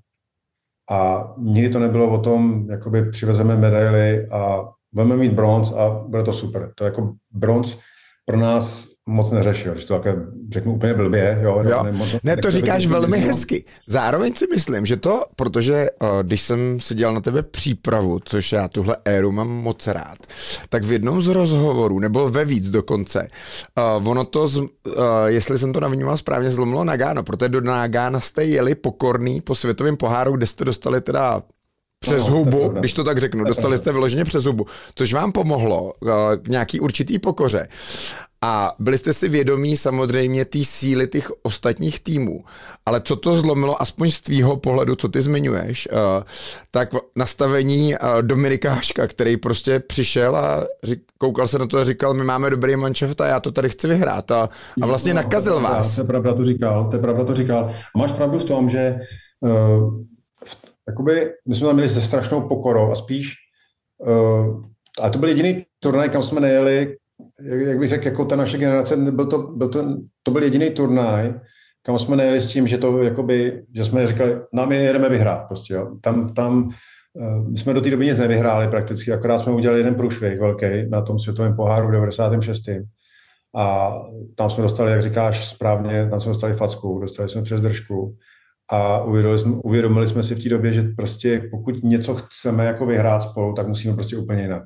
A nikdy to nebylo o tom, jakoby přivezeme medaily a budeme mít bronz a bude to super. To jako bronz pro nás moc neřešil, když to také řeknu úplně blbě. Jo, jo. Ne, moc, ne, to říkáš velmi hezky. Zároveň si myslím, že to, protože uh, když jsem si dělal na tebe přípravu, což já tuhle éru mám moc rád, tak v jednom z rozhovorů, nebo ve víc dokonce, uh, ono to, z, uh, jestli jsem to navnímal správně, zlomilo Nagano, protože do Nagana jste jeli pokorný po světovém poháru, kde jste dostali teda přes no, hubu, když to tak řeknu, dostali jste vyloženě přes hubu, což vám pomohlo uh, k nějaký určitý pokoře. A byli jste si vědomí samozřejmě té síly těch ostatních týmů. Ale co to zlomilo, aspoň z tvýho pohledu, co ty zmiňuješ, uh, tak nastavení uh, Dominika Haška, který prostě přišel a řík, koukal se na to a říkal, my máme dobrý manšaft a já to tady chci vyhrát. A, a vlastně nakazil no, vás. To je pravda, to říkal. To je pravda, to říkal. A máš pravdu v tom, že uh, jakoby, my jsme tam měli se strašnou pokorou a spíš, uh, a to byl jediný turnaj, kam jsme nejeli, jak bych řekl, jako ta naše generace, byl to, byl to, to byl jediný turnaj, kam jsme nejeli s tím, že to jakoby, že jsme říkali, no my jedeme vyhrát prostě, jo. Tam, tam uh, my jsme do té doby nic nevyhráli prakticky, akorát jsme udělali jeden průšvih velký na tom světovém poháru v devadesátém šestém A tam jsme dostali, jak říkáš správně, tam jsme dostali facku, dostali jsme přes držku. A uvědomili jsme, uvědomili jsme si v té době, že prostě pokud něco chceme jako vyhrát spolu, tak musíme prostě úplně jinak.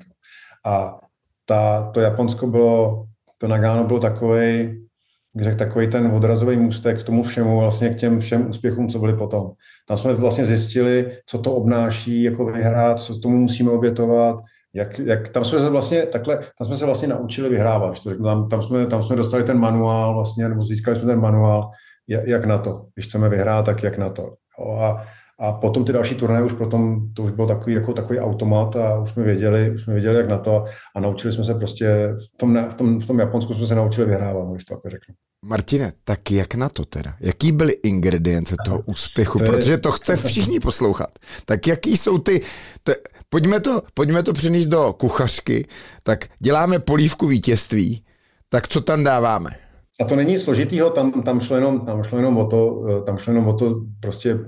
A ta, to Japonsko bylo, to Nagano bylo takovej, řekl, takový ten odrazový můstek k tomu všemu, vlastně k těm všem úspěchům, co byly potom. Tam jsme vlastně zjistili, co to obnáší jako vyhrát, co tomu musíme obětovat, jak, jak tam jsme se vlastně takhle, tam jsme se vlastně naučili vyhrávat. Tam, tam, jsme, tam jsme dostali ten manuál vlastně, nebo získali jsme ten manuál, jak na to. Když chceme vyhrát, tak jak na to. A, a potom ty další turnaje už potom, to už byl takový, jako takový automat a už jsme věděli, už jsme věděli, jak na to a naučili jsme se prostě, v tom, v tom, v tom Japonsku jsme se naučili vyhrávat, když to tak řeknu. Martine, tak jak na to teda? Jaký byly ingredience toho úspěchu? To je... Protože to chce všichni poslouchat. Tak jaký jsou ty... Te... Pojďme to, pojďme to přenést do kuchařky, tak děláme polívku vítězství, tak co tam dáváme? A to není složitýho, tam, tam, šlo jenom, tam šlo jenom o to, tam šlo jenom o to prostě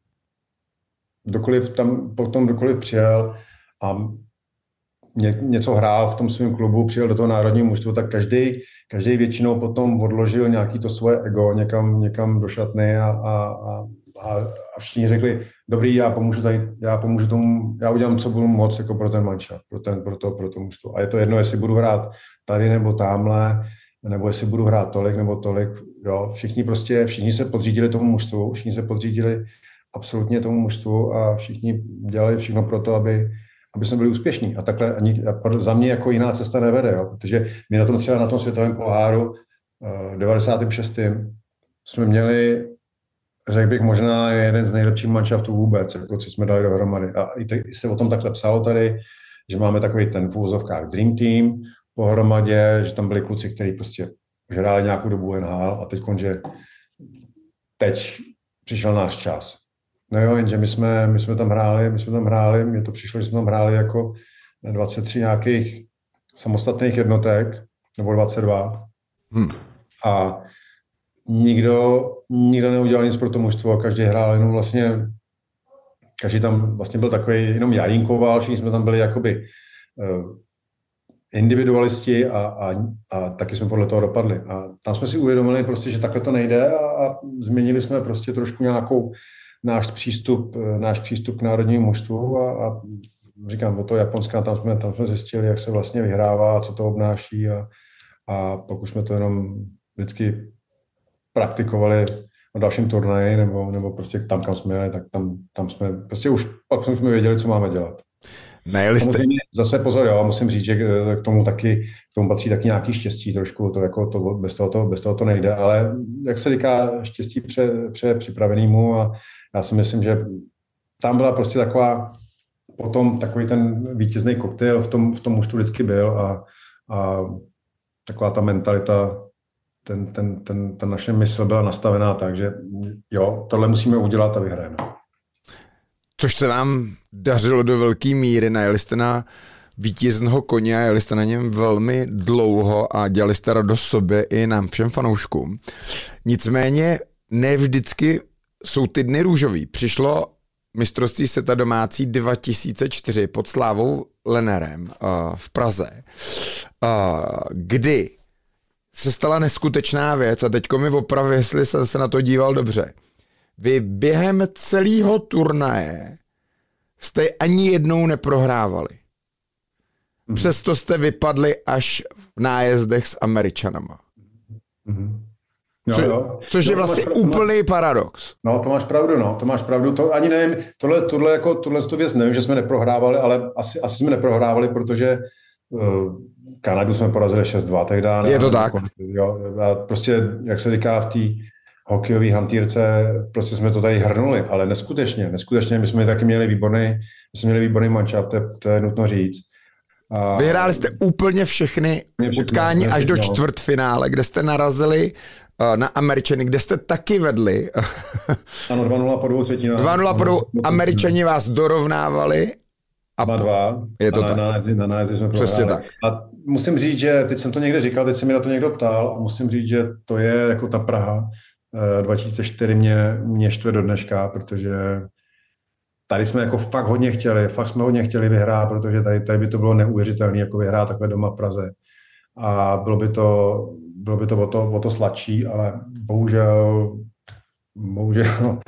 dokoliv tam potom dokoliv přijel a ně, něco hrál v tom svém klubu, přijel do toho národního mužstva, tak každý, každý většinou potom odložil nějaký to svoje ego někam, někam do šatny a, a, a, a všichni řekli, dobrý, já pomůžu tady, já pomůžu tomu, já udělám, co budu moc jako pro ten manšaft, pro, ten, pro, to, pro to mužstvo. A je to jedno, jestli budu hrát tady nebo tamhle, nebo jestli budu hrát tolik nebo tolik, jo, všichni prostě, všichni se podřídili tomu mužstvu, všichni se podřídili absolutně tomu mužstvu a všichni dělali všechno pro to, aby, aby jsme byli úspěšní. A takhle ani, za mě jako jiná cesta nevede, jo, protože my na tom třeba na tom světovém poháru v devadesátém šestém jsme měli, řekl bych, možná jeden z nejlepších manšaftů vůbec, jako co jsme dali dohromady. A i, te, i se o tom takhle psalo tady, že máme takový ten v úvozovkách Dream Team pohromadě, že tam byli kluci, kteří prostě už hráli nějakou dobu N H L a teď, že teď přišel náš čas. No jo, jenže my jsme, my jsme tam hráli, my jsme tam hráli, mně to přišlo, že jsme tam hráli jako dvacet tři nějakých samostatných jednotek, nebo dvacet dva. Hmm. A nikdo, nikdo neudělal nic pro to mužstvo, každý hrál jenom vlastně, každý tam vlastně byl takový, jenom jajinkoval, všichni jsme tam byli jakoby uh, individualisti a, a, a taky jsme podle toho dopadli. A tam jsme si uvědomili prostě, že takhle to nejde a, a změnili jsme prostě trošku nějakou náš přístup, náš přístup k národnímu mužstvu a, a říkám, o to Japonská, tam jsme, tam jsme zjistili, jak se vlastně vyhrává, co to obnáší a, a pokud jsme to jenom vždycky praktikovali na dalším turnaji nebo, nebo prostě tam, kam jsme jeli, tak tam, tam jsme, prostě už pak jsme věděli, co máme dělat. Nejeli jste... Zase pozor, jo, musím říct, že k tomu taky, k tomu patří taky nějaký štěstí trošku, to jako to, bez, toho to, bez toho to nejde, ale jak se říká, štěstí pře, pře připravenýmu a já si myslím, že tam byla prostě taková, potom takový ten vítězný koktejl v tom, v tom mužstvu vždycky byl a, a taková ta mentalita, ten, ten, ten, ta naše mysl byla nastavená tak, že jo, tohle musíme udělat a vyhrajeme. Což se vám dařilo do velké míry, najeli jste na vítězného koně a jeli jste na něm velmi dlouho a dělali jste radost sobě i nám všem fanouškům. Nicméně ne vždycky jsou ty dny růžový. Přišlo mistrovství světa domácí dva tisíce čtyři pod Slávou Lenerem uh, v Praze, uh, kdy se stala neskutečná věc a teďko mi opravdu, jestli jsem se na to díval dobře. Vy během celého turnaje jste ani jednou neprohrávali. Mm-hmm. Přesto jste vypadli až v nájezdech s Američanama. Mm-hmm. Jo, Co, jo. Což no, je vlastně máš, úplný máš, paradox. No, to máš pravdu, no, to máš pravdu. To ani nevím, tohle, tohle, jako, tohle tu věc nevím, že jsme neprohrávali, ale asi, asi jsme neprohrávali, protože uh, Kanadu jsme porazili šest dva tehdy. Je to tak. Jo, a prostě, jak se říká v té hokejové hantýrce, prostě jsme to tady hrnuli, ale neskutečně, neskutečně, my jsme taky měli výborný, my jsme měli výborný manšaft, to, to je nutno říct. A vyhráli jste úplně všechny všechny utkání všechny, až do čtvrtfinále, kde jste narazili na Američany, kde jste taky vedli. Ano, dva nula po dvou třetinách. dva nula po dvou, Američani vás dorovnávali. A dva dva. Je to a tak. Na nájezdy, na nájezdy jsme přesně prohráli. tak. A musím říct, že teď jsem to někde říkal, teď se mi na to někdo ptal a musím říct, že to je jako ta Praha. dva tisíce čtyři mě, mě štve do dneška, protože tady jsme jako fakt hodně chtěli, fakt jsme hodně chtěli vyhrát, protože tady, tady by to bylo neuvěřitelné, jako vyhrát takhle doma v Praze. A bylo by to, bylo by to o to, o to sladší, ale bohužel, bohužel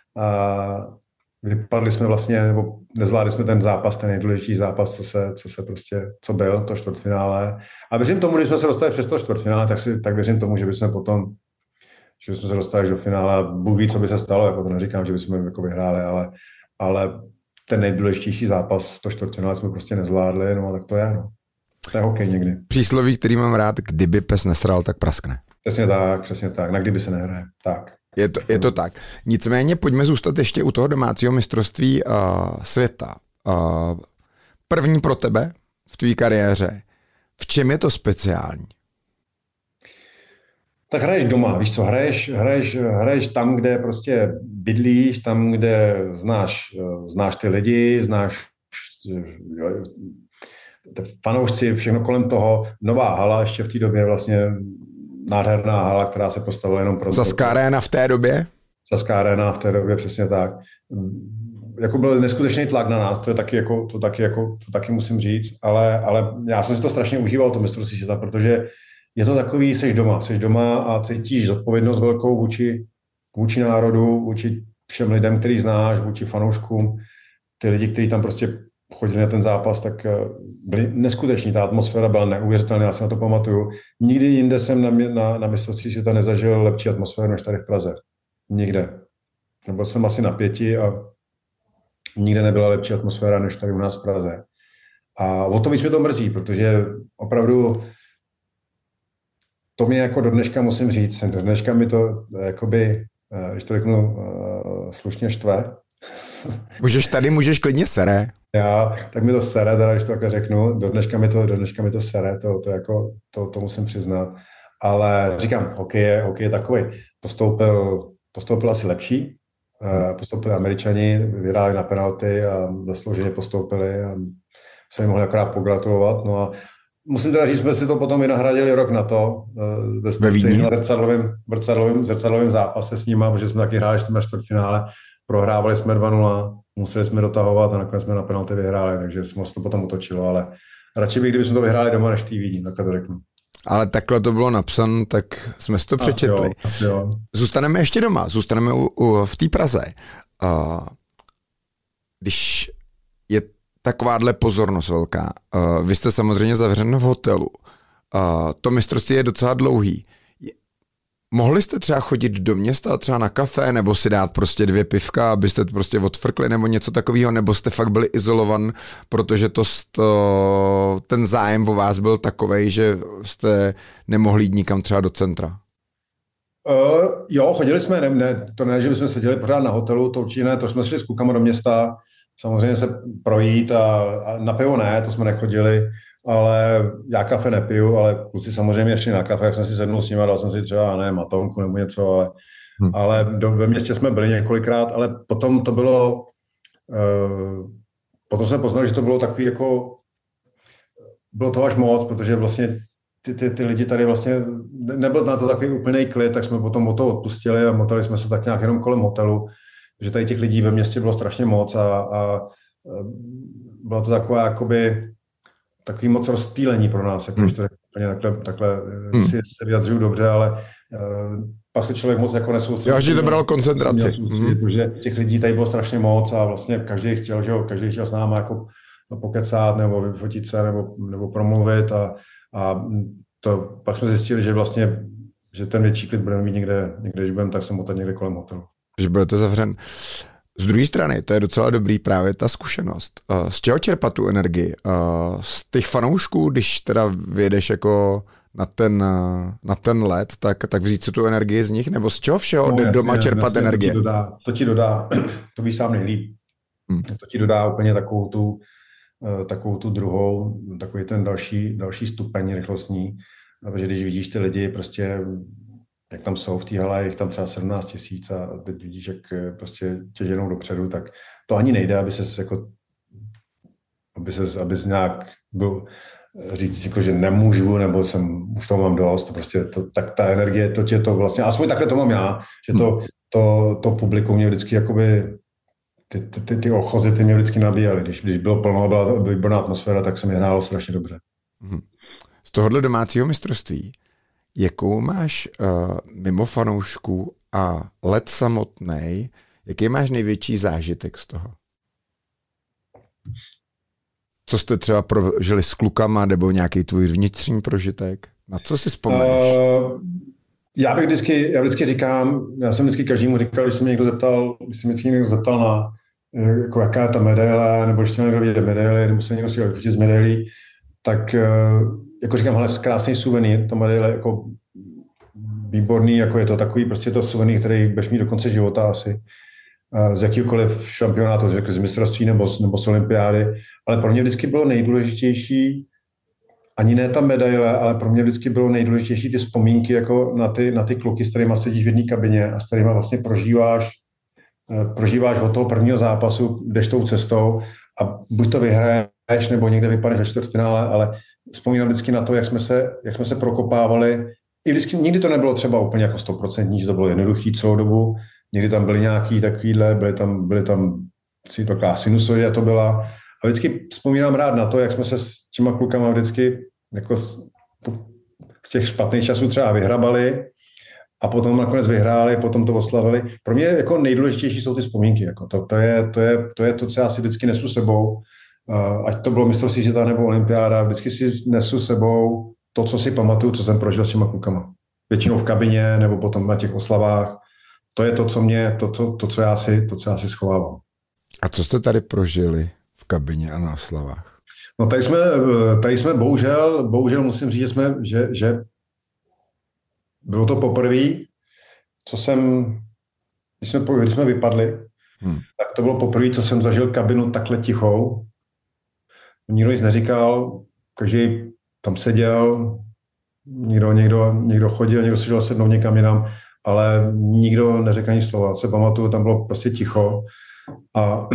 a vypadli jsme vlastně, nebo nezvládli jsme ten zápas, ten nejdůležitější zápas, co se, co se prostě, co byl, to čtvrtfinále. A věřím tomu, když jsme se dostali přes to čtvrtfinále, tak, si, tak věřím tomu, že bychom potom že jsme se dostali do finále a Bůh ví, co by se stalo, jako to neříkám, že bychom jako vyhráli, ale, ale ten nejdůležitější zápas, to čtvrtfinále jsme prostě nezvládli, no a tak to je, no. To je hokej někdy. Přísloví, který mám rád, kdyby pes nesral, tak praskne. Přesně tak, přesně tak, na kdyby se nehraje, tak. Je to, je to tak. Nicméně pojďme zůstat ještě u toho domácího mistrovství uh, světa. Uh, první pro tebe v tvý kariéře. V čem je to speciální? Tak hraješ doma, víš co, hraješ, hraješ, hraješ tam, kde prostě bydlíš, tam, kde znáš, znáš ty lidi, znáš fanoušci, všechno kolem toho. Nová hala ještě v té době vlastně nádherná hala, která se postavila jenom pro... Saská Arena v té době? Saská Arena v té době, přesně tak. Jako byl neskutečný tlak na nás, to je taky jako, to taky jako, to taky musím říct, ale, ale já jsem si to strašně užíval, to mistrovství světa, protože je to takový, seš doma, seš doma a cítíš zodpovědnost velkou vůči, vůči národu, vůči všem lidem, který znáš, vůči fanouškům. Ty lidi, kteří tam prostě chodili na ten zápas, tak byli neskuteční, ta atmosféra byla neuvěřitelná, já si na to pamatuju. Nikdy jinde jsem na, na, na mistrovství světa nezažil lepší atmosféru než tady v Praze. Nikde. Byl jsem asi na pěti a nikde nebyla lepší atmosféra než tady u nás v Praze. A o to víc mě to mrzí, protože opravdu to mě jako do dneška musím říct, do dneška mi to jakoby, když to řeknu, slušně štve. Můžeš tady, můžeš klidně sere. Já, tak mi to sere, teda, když to takhle řeknu, do dneška mi to, do dneška mi to sere, to, to, jako, to, to musím přiznat. Ale říkám, hokej je, hokej je takový, postoupil, postoupil asi lepší, Postoupili Američani, vyhráli na penalty a zaslouženě postoupili a se jim mohli akorát pogratulovat. No a musím teda říct, jsme si to potom vynahradili rok na to ve zrcadlovém, zrcadlovém, zrcadlovém zápase s nima, protože jsme taky hráli na čtvrtfinále, prohrávali jsme dva nula, museli jsme dotahovat a nakonec jsme na penalty vyhráli, takže jsme to potom otočilo, ale radši bych, kdybychom to vyhráli doma než té Vídni, takhle to řeknu. Ale takhle to bylo napsané, tak jsme si to asi přečetli. Jo, asi jo. Zůstaneme ještě doma, zůstaneme u, u, v té Praze. Uh, když je takováhle pozornost velká, uh, vy jste samozřejmě zavřen v hotelu, uh, to mistrovství je docela dlouhý. Mohli jste třeba chodit do města, třeba na kafe, nebo si dát prostě dvě pivka, abyste to prostě odfrkli, nebo něco takového, nebo jste fakt byli izolovan, protože to, to, ten zájem o vás byl takovej, že jste nemohli jít nikam třeba do centra? Uh, jo, chodili jsme, ne, ne, to ne, že bychom seděli pořád na hotelu, to určitě ne, to jsme šli s klukama do města, samozřejmě se projít a, a na pivo ne, to jsme nechodili, ale já kafe nepiju, ale kluci samozřejmě šli na kafe, jak jsem si sednul s nimi, dal jsem si třeba, ne, matonku nebo něco, ale, hmm. ale do, ve městě jsme byli několikrát, ale potom to bylo, uh, potom jsme poznali, že to bylo takový jako, bylo to až moc, protože vlastně ty, ty, ty lidi tady vlastně, nebyl na to takový úplný klid, tak jsme potom o to odpustili a motali jsme se tak nějak jenom kolem hotelu, že tady těch lidí ve městě bylo strašně moc a, a bylo to takové jakoby takový moc rozptýlení pro nás, jako, hmm. že to úplně takhle, takhle hmm. si se vyjadřuju dobře, ale uh, pak se člověk moc jako nesoustředí. Jo, že to bral koncentraci. Hmm. Protože těch lidí tady bylo strašně moc a vlastně každý chtěl, že jo, každý chtěl s náma jako pokecat nebo vyfotit se nebo, nebo promluvit a, a to pak jsme zjistili, že vlastně, že ten větší klid budeme mít někde, někde když budeme tak se motat někde kolem hotelu. Že budete zavřen. Z druhé strany, to je docela dobrý právě ta zkušenost. Z čeho čerpat tu energii? Z těch fanoušků, když teda vyjedeš jako na ten, na ten let, tak, tak vzít si tu energii z nich, nebo z čeho všeho no, doma jasně, čerpat jasně, energie? To ti dodá, to, ti dodá, to víš sám nejlíp. Hmm. To ti dodá úplně takovou tu, takovou tu druhou, takový ten další, další stupeň rychlostní, protože když vidíš ty lidi prostě jak tam jsou v té hale, jich tam třeba sedmnáct tisíc a teď vidíš, jak prostě tě ženou dopředu, tak to ani nejde, aby ses jako, aby ses, aby ses nějak byl, říct jako, že nemůžu, nebo jsem, už toho mám dost, prostě to, tak ta energie, to tě to vlastně, aspoň takhle to mám já, že to, to, to publikum mě vždycky jakoby, ty, ty, ty, ty ochozy ty mě vždycky nabíjely, když, když bylo plno, byla výborná atmosféra, tak se mi hrálo strašně dobře. Z tohohle domácího mistrovství jakou máš uh, mimo fanoušků a let samotnej, jaký máš největší zážitek z toho? Co jste třeba prožili s klukama, nebo nějaký tvůj vnitřní prožitek? Na co si vzpomeneš? Uh, já bych vždycky, já vždycky říkám, já jsem vždycky každému říkal, když se mě někdo zeptal, když se mě někdo zeptal na, jako jaká je ta medaile, nebo když chtěl někdo vidět medaily, nebo se někdo chtěl vyfotit z medailí, tak uh, jako říkám, hele, krásný suvenýr, to medaile jako výborný, jako je to takový prostě to suvenýr, který budeš mít do konce života asi. Z jakýkoliv šampionátu, z mistrovství nebo z, nebo z olympiády, ale pro mě vždycky bylo nejdůležitější, ani ne ta medaile, ale pro mě vždycky bylo nejdůležitější ty vzpomínky jako na ty, na ty kluky, s kterýma sedíš v jedné kabině a s kterýma vlastně prožíváš, prožíváš od toho prvního zápasu, jdeš tou cestou a buď to vyhraješ, nebo někde vypadneš ve čtvrtfinále, ale vzpomínám vždycky na to, jak jsme se, jak jsme se prokopávali. I vždycky, nikdy to nebylo třeba úplně jako stoprocentní, že to bylo jednoduchý celou dobu. Někdy tam byly nějaký takovýhle, byly tam, byly tam si taková sinusoida to byla. A vždycky vzpomínám rád na to, jak jsme se s těma klukama vždycky jako z, z těch špatných časů třeba vyhrabali a potom nakonec vyhráli, potom to oslavili. Pro mě jako nejdůležitější jsou ty vzpomínky. Jako to, to, je, to, je, to je to, co já si vždycky nesu sebou. Uh, ať to bylo mistrovství světa nebo olympiáda, vždycky si nesu sebou to, co si pamatuju, co jsem prožil s těma klukama. Většinou v kabině nebo potom na těch oslavách. To je to, co mě, to, co, to, co já si, to, co já si schovávám. A co jste tady prožili v kabině a na oslavách? No tady jsme, tady jsme bohužel, bohužel musím říct, že jsme, že, že bylo to poprvé, co jsem, když jsme, když jsme vypadli, hmm. tak to bylo poprvé, co jsem zažil kabinu takhle tichou. Nikdo nic neříkal, každý tam seděl, někdo, někdo, někdo chodil, někdo se šel sednout někam jinam. ale nikdo neřekl ani slova. Se pamatuju, tam bylo prostě ticho a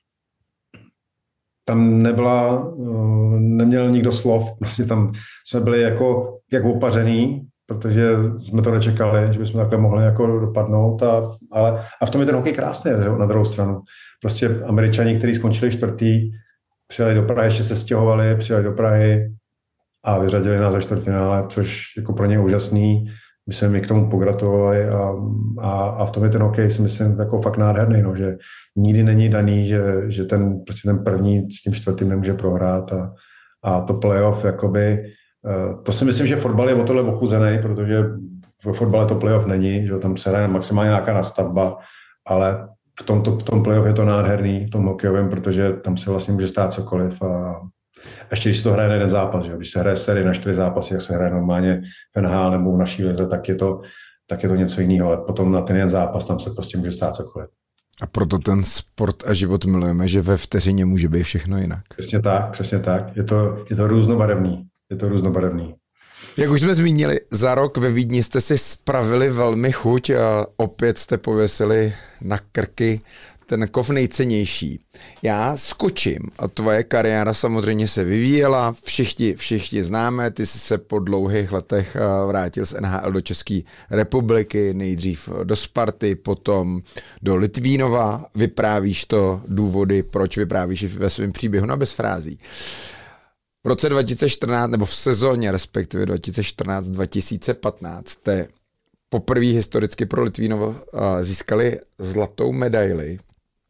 tam nebyla, neměl nikdo slov, prostě tam jsme byli jako jak opařený, protože jsme to nečekali, že bychom takhle mohli jako dopadnout, a, ale, a v tom je ten hokej krásný na druhou stranu. Prostě Američani, kteří skončili čtvrtý, přijeli do Prahy, ještě se stěhovali, přijeli do Prahy a vyřadili nás za čtvrtfinále, což jako pro ně je úžasný. My jsme mi k tomu pogratulovali a, a, a v tom je ten hokej, si myslím, jako fakt nádherný, no, že nikdy není daný, že, že ten, prostě ten první s tím čtvrtým nemůže prohrát a, a to playoff, jakoby, to si myslím, že fotbal je o tohle ochuzený, protože v fotbale to playoff není, že tam se hraje maximálně nějaká nastavba, ale v tom, to, v tom playoff je to nádherný, v tom hokejovém, protože tam se vlastně může stát cokoliv a ještě když se to hraje na jeden zápas, že? Když se hraje série na čtyři zápasy, jak se hraje normálně v N H L nebo v naší lize, tak je to, tak je to něco jiného, ale potom na ten jeden zápas tam se prostě může stát cokoliv. A proto ten sport a život milujeme, že ve vteřině může být všechno jinak. Přesně tak, přesně tak. Je to, je to různobarevný. Je to různobarevný. Jak už jsme zmínili, za rok ve Vídni jste si spravili velmi chuť a opět jste pověsili na krky ten kov nejcennější. Já skočím a tvoje kariéra samozřejmě se vyvíjela, všichni, všichni známe, ty jsi se po dlouhých letech vrátil z N H L do České republiky, nejdřív do Sparty, potom do Litvínova, vyprávíš to důvody, proč vyprávíš ve svém příběhu na bez frází. V roce dva tisíce čtrnáct, nebo v sezóně respektive dva tisíce čtrnáct dva tisíce patnáct, jste poprvé historicky pro Litvínovo získali zlatou medaili.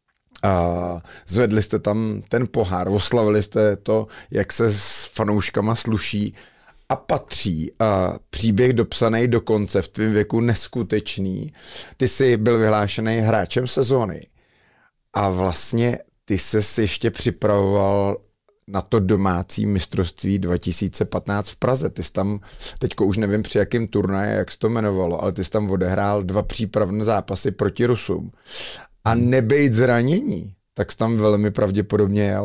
A zvedli jste tam ten pohár, oslavili jste to, jak se s fanouškama sluší a patří a příběh dopsaný do konce, v tvém věku neskutečný. Ty jsi byl vyhlášený hráčem sezóny a vlastně ty ses ještě připravoval na to domácí mistrovství dva tisíce patnáct v Praze. Ty jsi tam, teďko už nevím při jakém turnaji, jak se to jmenovalo, ale ty jsi tam odehrál dva přípravné zápasy proti Rusům. A nebejt zranění, tak jsi tam velmi pravděpodobně jel?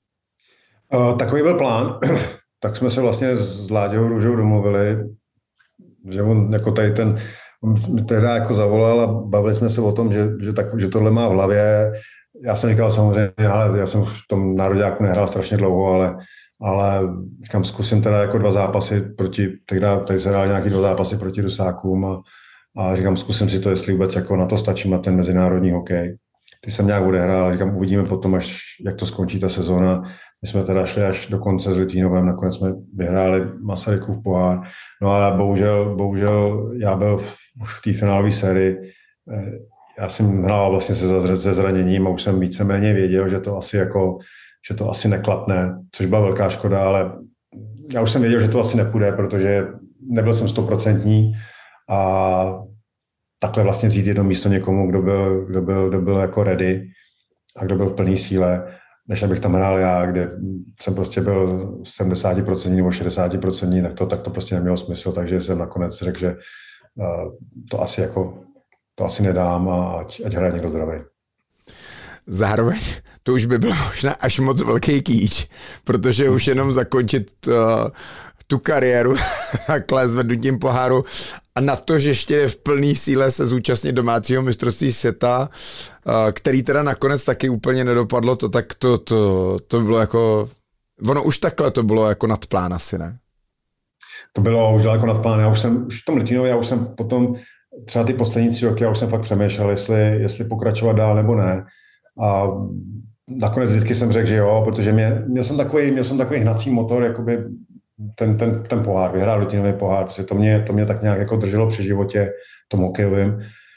Uh, takový byl plán. Tak jsme se vlastně s Láďou Růžou domluvili, že on jako tady ten, on tehdy jako zavolal a bavili jsme se o tom, že, že, tak, že tohle má v hlavě. Já jsem říkal samozřejmě, ale já jsem v tom nároďáku nehrál strašně dlouho, ale, ale říkám, zkusím teda jako dva zápasy proti, tehdy tady se hrál nějaký dva zápasy proti Rusákům a, a říkám, zkusím si to, jestli vůbec jako na to stačí na ten mezinárodní hokej. Ty jsem nějak odehrál, říkám, uvidíme potom, až jak to skončí ta sezóna. My jsme teda šli až do konce s Litvínovem, nakonec jsme vyhráli Masarykův pohár. No a bohužel, bohužel já byl v, už v té finálové sérii. Já jsem hrál vlastně se, se zraněním a už jsem víceméně věděl, že to asi jako, že to asi neklapne, což byla velká škoda, ale já už jsem věděl, že to asi nepůjde, protože nebyl jsem stoprocentní a takhle vlastně vzít jedno místo někomu, kdo byl, kdo byl, kdo byl jako ready a kdo byl v plné síle, než abych tam hrál já, kde jsem prostě byl sedmdesát procent nebo šedesát procent, tak to, tak to prostě nemělo smysl, takže jsem nakonec řekl, že uh, to asi jako to asi nedám a ať, ať hraje někdo zdravý. Zároveň to už by bylo možná až moc velký kýč, protože už jenom zakončit uh, tu kariéru takhle zvednutím poháru a na to, že ještě je v plný síle se zúčastnit domácího mistrovství světa, uh, který teda nakonec taky úplně nedopadlo, to tak to, to, to bylo jako, ono už takhle to bylo jako nad plán asi, ne? To bylo už daleko nad plán, já už jsem, už v tom Litvínově, já už jsem potom třeba ty poslední tři roky, já už jsem fakt přemýšlel, jestli, jestli pokračovat dál nebo ne. A nakonec vždycky jsem řekl, že jo, protože mě, měl jsem takový, měl jsem takový hnací motor, jakoby ten, ten, ten pohár, vyhrál Litvínový pohár, protože to mě, to mě tak nějak jako drželo při životě, tom hokejovým.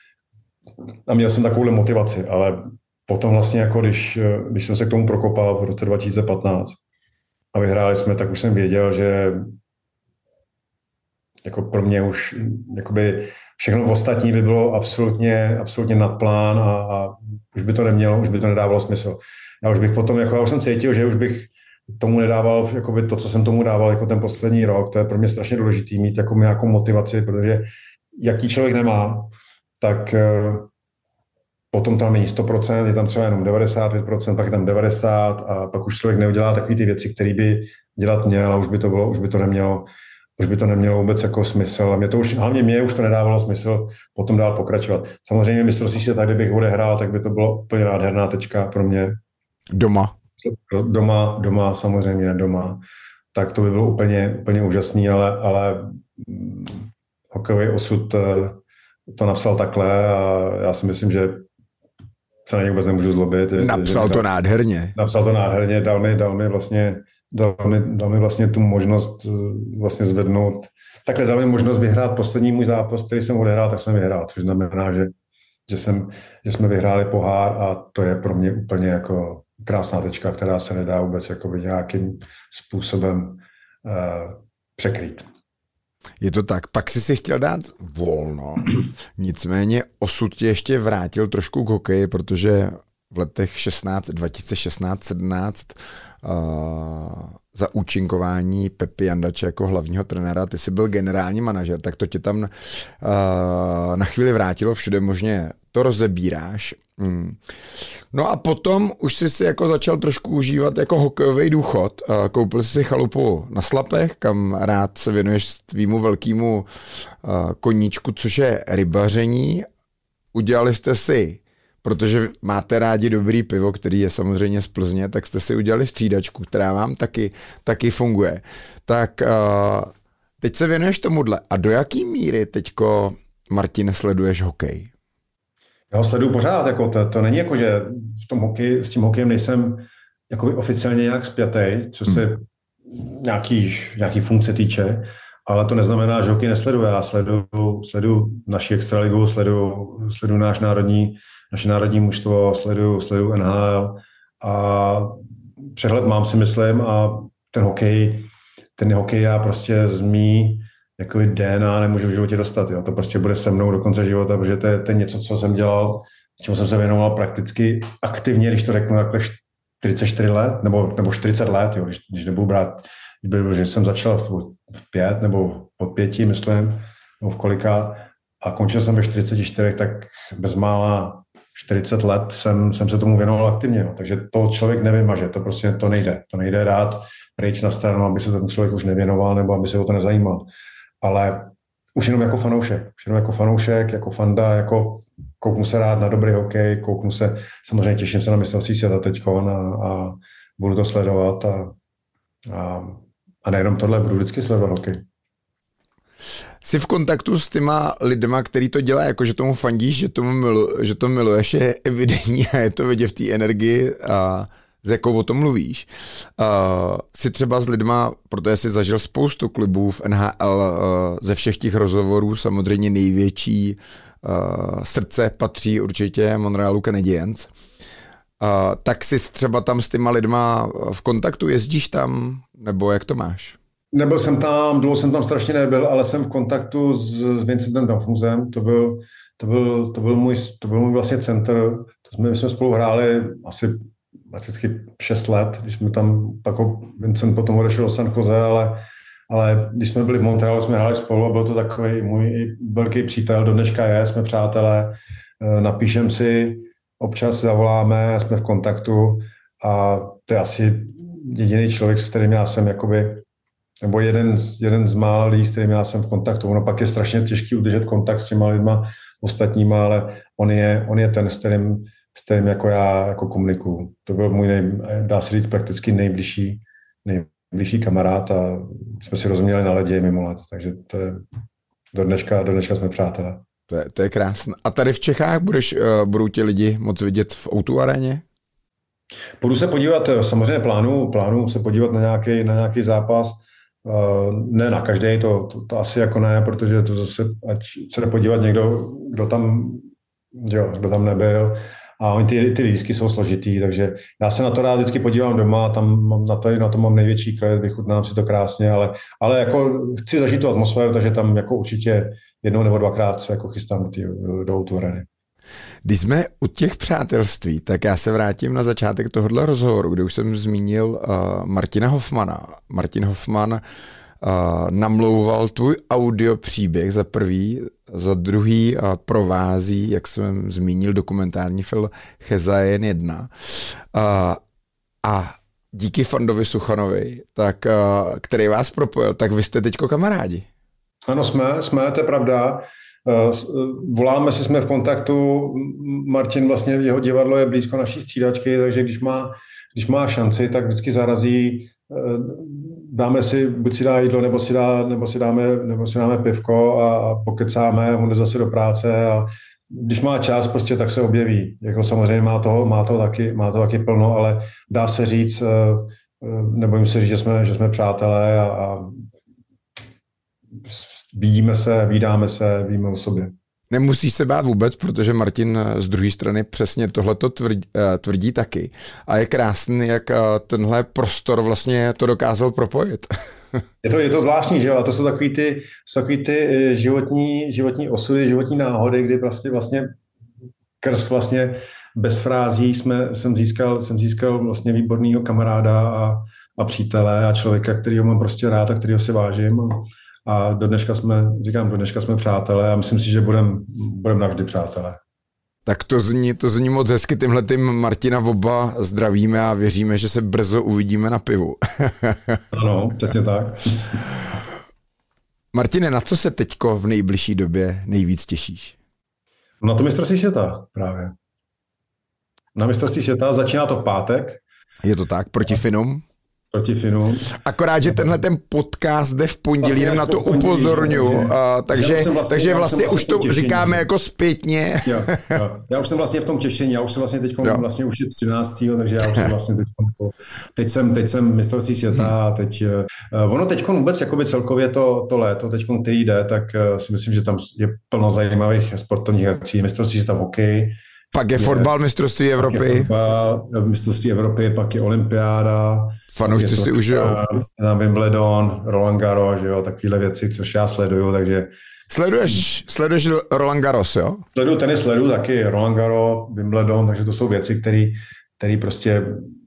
A měl jsem takovouhle motivaci, ale potom vlastně jako když, když jsem se k tomu prokopal v roce dva tisíce patnáct a vyhráli jsme, tak už jsem věděl, že jako pro mě už jakoby všechno ostatní by bylo absolutně, absolutně nad plán a, a už by to nemělo, už by to nedávalo smysl. Já už bych potom, jako já už jsem cítil, že už bych tomu nedával jakoby to, co jsem tomu dával jako ten poslední rok. To je pro mě strašně důležitý mít jako nějakou motivaci, protože jaký člověk nemá, tak potom tam není sto procent, je tam třeba jenom devadesát pět procent, pak je tam devadesát procent a pak už člověk neudělá takové ty věci, které by dělat měl a už by to bylo, už by to nemělo. už by to nemělo vůbec jako smysl. A mě to už, hlavně mě už to nedávalo smysl potom dál pokračovat. Samozřejmě mistrovství světa, kdybych odehrál, tak by to bylo úplně nádherná tečka pro mě. Doma. Doma, doma, samozřejmě doma. Tak to by bylo úplně, úplně úžasný, ale, ale hokejový osud to napsal takhle a já si myslím, že se na něj vůbec nemůžu zlobit. Napsal to nádherně. Napsal to nádherně, dal mi, dal mi vlastně Dal mi, dal mi vlastně tu možnost vlastně zvednout. Takhle dal mi možnost vyhrát poslední můj zápas, který jsem odehrál, tak jsem vyhrál, což znamená, že, že, jsem, že jsme vyhráli pohár a to je pro mě úplně jako krásná tečka, která se nedá vůbec jako nějakým způsobem uh, překrýt. Je to tak. Pak jsi si chtěl dát volno. Nicméně osud tě ještě vrátil trošku k hokeji, protože v letech dva tisíce šestnáct sedmnáct uh, za účinkování Pepi Jandače jako hlavního trenéra, ty jsi byl generální manažer, tak to tě tam uh, na chvíli vrátilo, všude možně to rozebíráš. Hmm. No a potom už jsi si jako začal trošku užívat jako hokejový důchod. Uh, koupil jsi si chalupu na Slapech, kam rád se věnuješ tvýmu velkému uh, koníčku, což je rybaření. Udělali jste si, protože máte rádi dobrý pivo, který je samozřejmě z Plzně, tak jste si udělali střídačku, která vám taky, taky funguje. Tak uh, teď se věnuješ tomuhle. A do jaký míry teďko, Martin, sleduješ hokej? Já ho sleduju pořád. Jako to, to není jako, že v tom hokeji, s tím hokejem nejsem jakoby oficiálně nějak spjatej, co se hmm. nějaký, nějaký funkce týče, ale to neznamená, že hokej nesleduju. Já sleduju, sleduju naši extraligu, sleduju, sleduju náš národní naše národní mužstvo, sleduju, sleduju N H L a přehled mám, si myslím, a ten hokej, ten hokej já prostě z mý jakoby D N A nemůžu v životě dostat. Jo. To prostě bude se mnou do konce života, protože to je, to je něco, co jsem dělal, s čím jsem se věnoval prakticky aktivně, když to řeknu takhle čtyřicet čtyři let, nebo, nebo čtyřicet let, jo, když, když nebudu brát, když že jsem začal v, v pět nebo od pěti, myslím, nebo v kolika, a končil jsem ve čtyřiceti čtyřech, tak bezmála čtyřicet let jsem, jsem se tomu věnoval aktivně. Jo. Takže to člověk nevymaže, to prostě to nejde. To nejde dát pryč na stranu, aby se ten člověk už nevěnoval nebo aby se o to nezajímal. Ale už jenom jako fanoušek. Už jenom jako fanoušek, jako fanda, jako kouknu se rád na dobrý hokej, kouknu se, samozřejmě těším se na mistrovství světa teďkon a, a budu to sledovat a, a, a nejenom tohle, budu vždycky sledovat hokej. Jsi v kontaktu s těma lidma, který to dělá, jako že tomu fandíš, že, tomu milu, že to miluješ, je evidentní a je to vidět v té energii, a s jakou o tom mluvíš. Uh, jsi třeba s lidma, protože jsi zažil spoustu klubů v N H L, uh, ze všech těch rozhovorů, samozřejmě největší uh, srdce patří určitě Montrealu Canadiens. Uh, tak jsi třeba tam s těma lidma v kontaktu, jezdíš tam, nebo jak to máš? Nebyl jsem tam, dlouho jsem tam strašně nebyl, ale jsem v kontaktu s, s Vincentem Damphusem, to byl, to byl, to byl můj, to byl můj vlastně center, to jsme, my jsme spolu hráli asi vlastně šest let, když jsme tam, pak Vincent potom odešel do San Jose, ale, ale když jsme byli v Montrealu, jsme hráli spolu a byl to takový můj velký přítel, do dneška je, jsme přátelé, napíšem si, občas zavoláme, jsme v kontaktu a to je asi jediný člověk, s kterým já jsem jakoby nebo jeden z, jeden z mála lidí, s kterým já jsem v kontaktu. Ono pak je strašně těžký udržet kontakt s těma lidma ostatníma, ale on je, on je ten, s kterým, s kterým jako já jako komunikuju. To byl můj, nej, dá se říct, prakticky nejbližší, nejbližší kamarád a jsme si rozuměli na ledě mimo let, takže to je, do dneška, do dneška jsme přátelé. To je, to je krásné. A tady v Čechách budeš, uh, budou tě lidi moc vidět v ó dva aréně? Půjdu se podívat, samozřejmě plánu, plánu se podívat na nějaký, na nějaký zápas. Uh, ne na každý, to, to, to asi jako ne, protože to zase, ať se jde podívat někdo, kdo tam, jo, kdo tam nebyl. A oni ty, ty lístky jsou složitý, takže já se na to rád vždycky podívám doma, tam mám, na, to, na to mám největší klid, vychutnám si to krásně, ale, ale jako chci zažít tu atmosféru, takže tam jako určitě jednou nebo dvakrát se jako chystám do, tý, do Outwareny. Když jsme u těch přátelství, tak já se vrátím na začátek tohohle rozhovoru, kde už jsem zmínil uh, Martina Hoffmana. Martin Hoffman uh, namlouval tvůj audio příběh za prvý, za druhý uh, provází, jak jsem zmínil, dokumentární film Chezajen jedna. Uh, a díky Fandovi Suchanovi, tak, který vás propojil, tak vy jste teďko kamarádi. Ano, jsme, jsme, to je pravda. Voláme si, jsme v kontaktu. Martin vlastně, jeho divadlo je blízko naší střídačky, takže když má, když má šanci, tak vždycky zarazí. Dáme si, buď si dá jídlo, nebo si, dá, nebo si, dáme, nebo si dáme pivko a pokecáme, on jde zase do práce a když má čas, prostě tak se objeví. Jako samozřejmě má toho, má toho taky, má toho taky plno, ale dá se říct, nebojím se říct, že jsme, že jsme přátelé a, a vidíme se, vídáme se, víme o sobě. Nemusíš se bát vůbec, protože Martin z druhé strany přesně tohleto tvrdí, tvrdí taky. A je krásný, jak tenhle prostor vlastně to dokázal propojit. Je to, je to zvláštní, že jo? A to jsou takový ty, jsou takový ty životní, životní osudy, životní náhody, kdy vlastně, vlastně krz vlastně bez frází jsme, jsem získal, jsem získal vlastně výborného kamaráda a, a přítele a člověka, kterýho mám prostě rád a kterýho si vážím. A, a do dneška jsme, říkám, do dneška jsme přátelé a myslím si, že budeme budem navždy přátelé. Tak to zní, to zní moc hezky, tímhletým Martina oba zdravíme a věříme, že se brzo uvidíme na pivu. Ano, přesně tak. Martine, na co se teďko v nejbližší době nejvíc těšíš? Na to mistrovství světa právě. Na mistrovství světa začíná to v pátek. Je to tak, proti Finům? Proti Finům. Akorát, že tenhle ten podcast jde v pondělí, jenom na to upozorňuji, takže, vlastně, takže vlastně už to těšení. Říkáme jako zpětně. Jo, jo. Já už jsem vlastně v tom těšení, já už jsem vlastně teď, vlastně už je třináctého, takže já už jsem vlastně teď, teď jsem, teď jsem mistrovství světa a teď, ono teď vůbec jakoby celkově to, to léto, teď, který jde, tak si myslím, že tam je plno zajímavých sportovních akcí, mistrovství světa v hokeji. Pak je, je fotbal mistrovství Evropy. Je fotbal, mistrovství Evropy, pak je olympiáda. Fanoušci si užijou. Na Wimbledon, Roland Garros, že jo, takovéhle věci, což já sleduju, takže... Sleduješ, sleduješ Roland Garros, jo? Sleduju tenis, sleduju taky Roland Garros, Wimbledon, takže to jsou věci, které prostě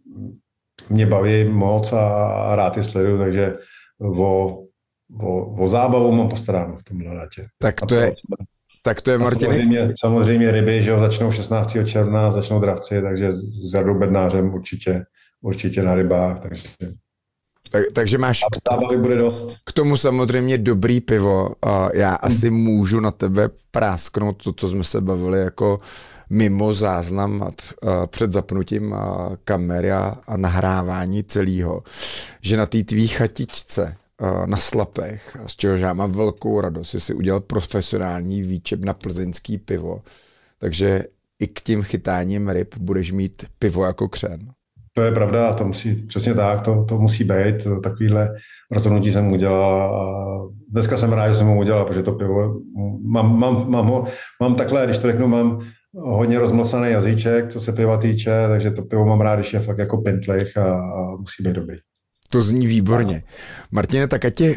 mě baví moc a, a rád je sleduju, takže o, o, o zábavu mám postaráno v tomhle létě. Tak to je... Tak to je, Martine. Samozřejmě, samozřejmě ryby, že jo, začnou šestnáctého června, začnou dravci, takže s Jardou Bednářem určitě, určitě na rybách. Takže, tak, takže máš k, bude dost. K tomu samozřejmě dobrý pivo. Já asi můžu na tebe prásknout to, co jsme se bavili jako mimo záznam před zapnutím kamery a nahrávání celého, že na té tvý chatičce na Slapech, z čehož já mám velkou radost, že si udělal profesionální výčep na plzeňský pivo, takže i k tím chytáním ryb budeš mít pivo jako křen. To je pravda, to musí, přesně tak, to, to musí být, to, takovýhle rozhodnutí jsem udělal a dneska jsem rád, že jsem ho udělal, protože to pivo, mám, mám, mám, ho, mám takhle, když to řeknu, mám hodně rozmlsaný jazyček, co se piva týče, takže to pivo mám rád, když je fakt jako pintlich a, a musí být dobrý. To zní výborně. Martine, tak ať tě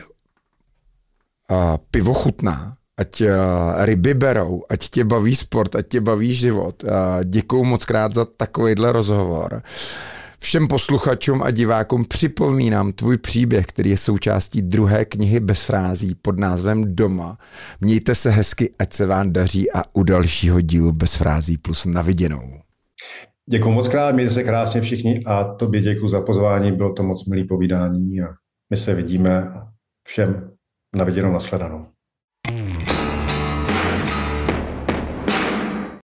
a, pivo chutná, ať a, ryby berou, ať tě baví sport, ať tě baví život. A, děkuju moc krát za takovýhle rozhovor. Všem posluchačům a divákům připomínám tvůj příběh, který je součástí druhé knihy bez frází pod názvem Doma. Mějte se hezky, ať se vám daří a u dalšího dílu bez frází plus na viděnou. Děkuji moc krát, mějte se krásně všichni a tobě děkuji za pozvání, bylo to moc milý povídání a my se vidíme všem na viděnou, nashledanou.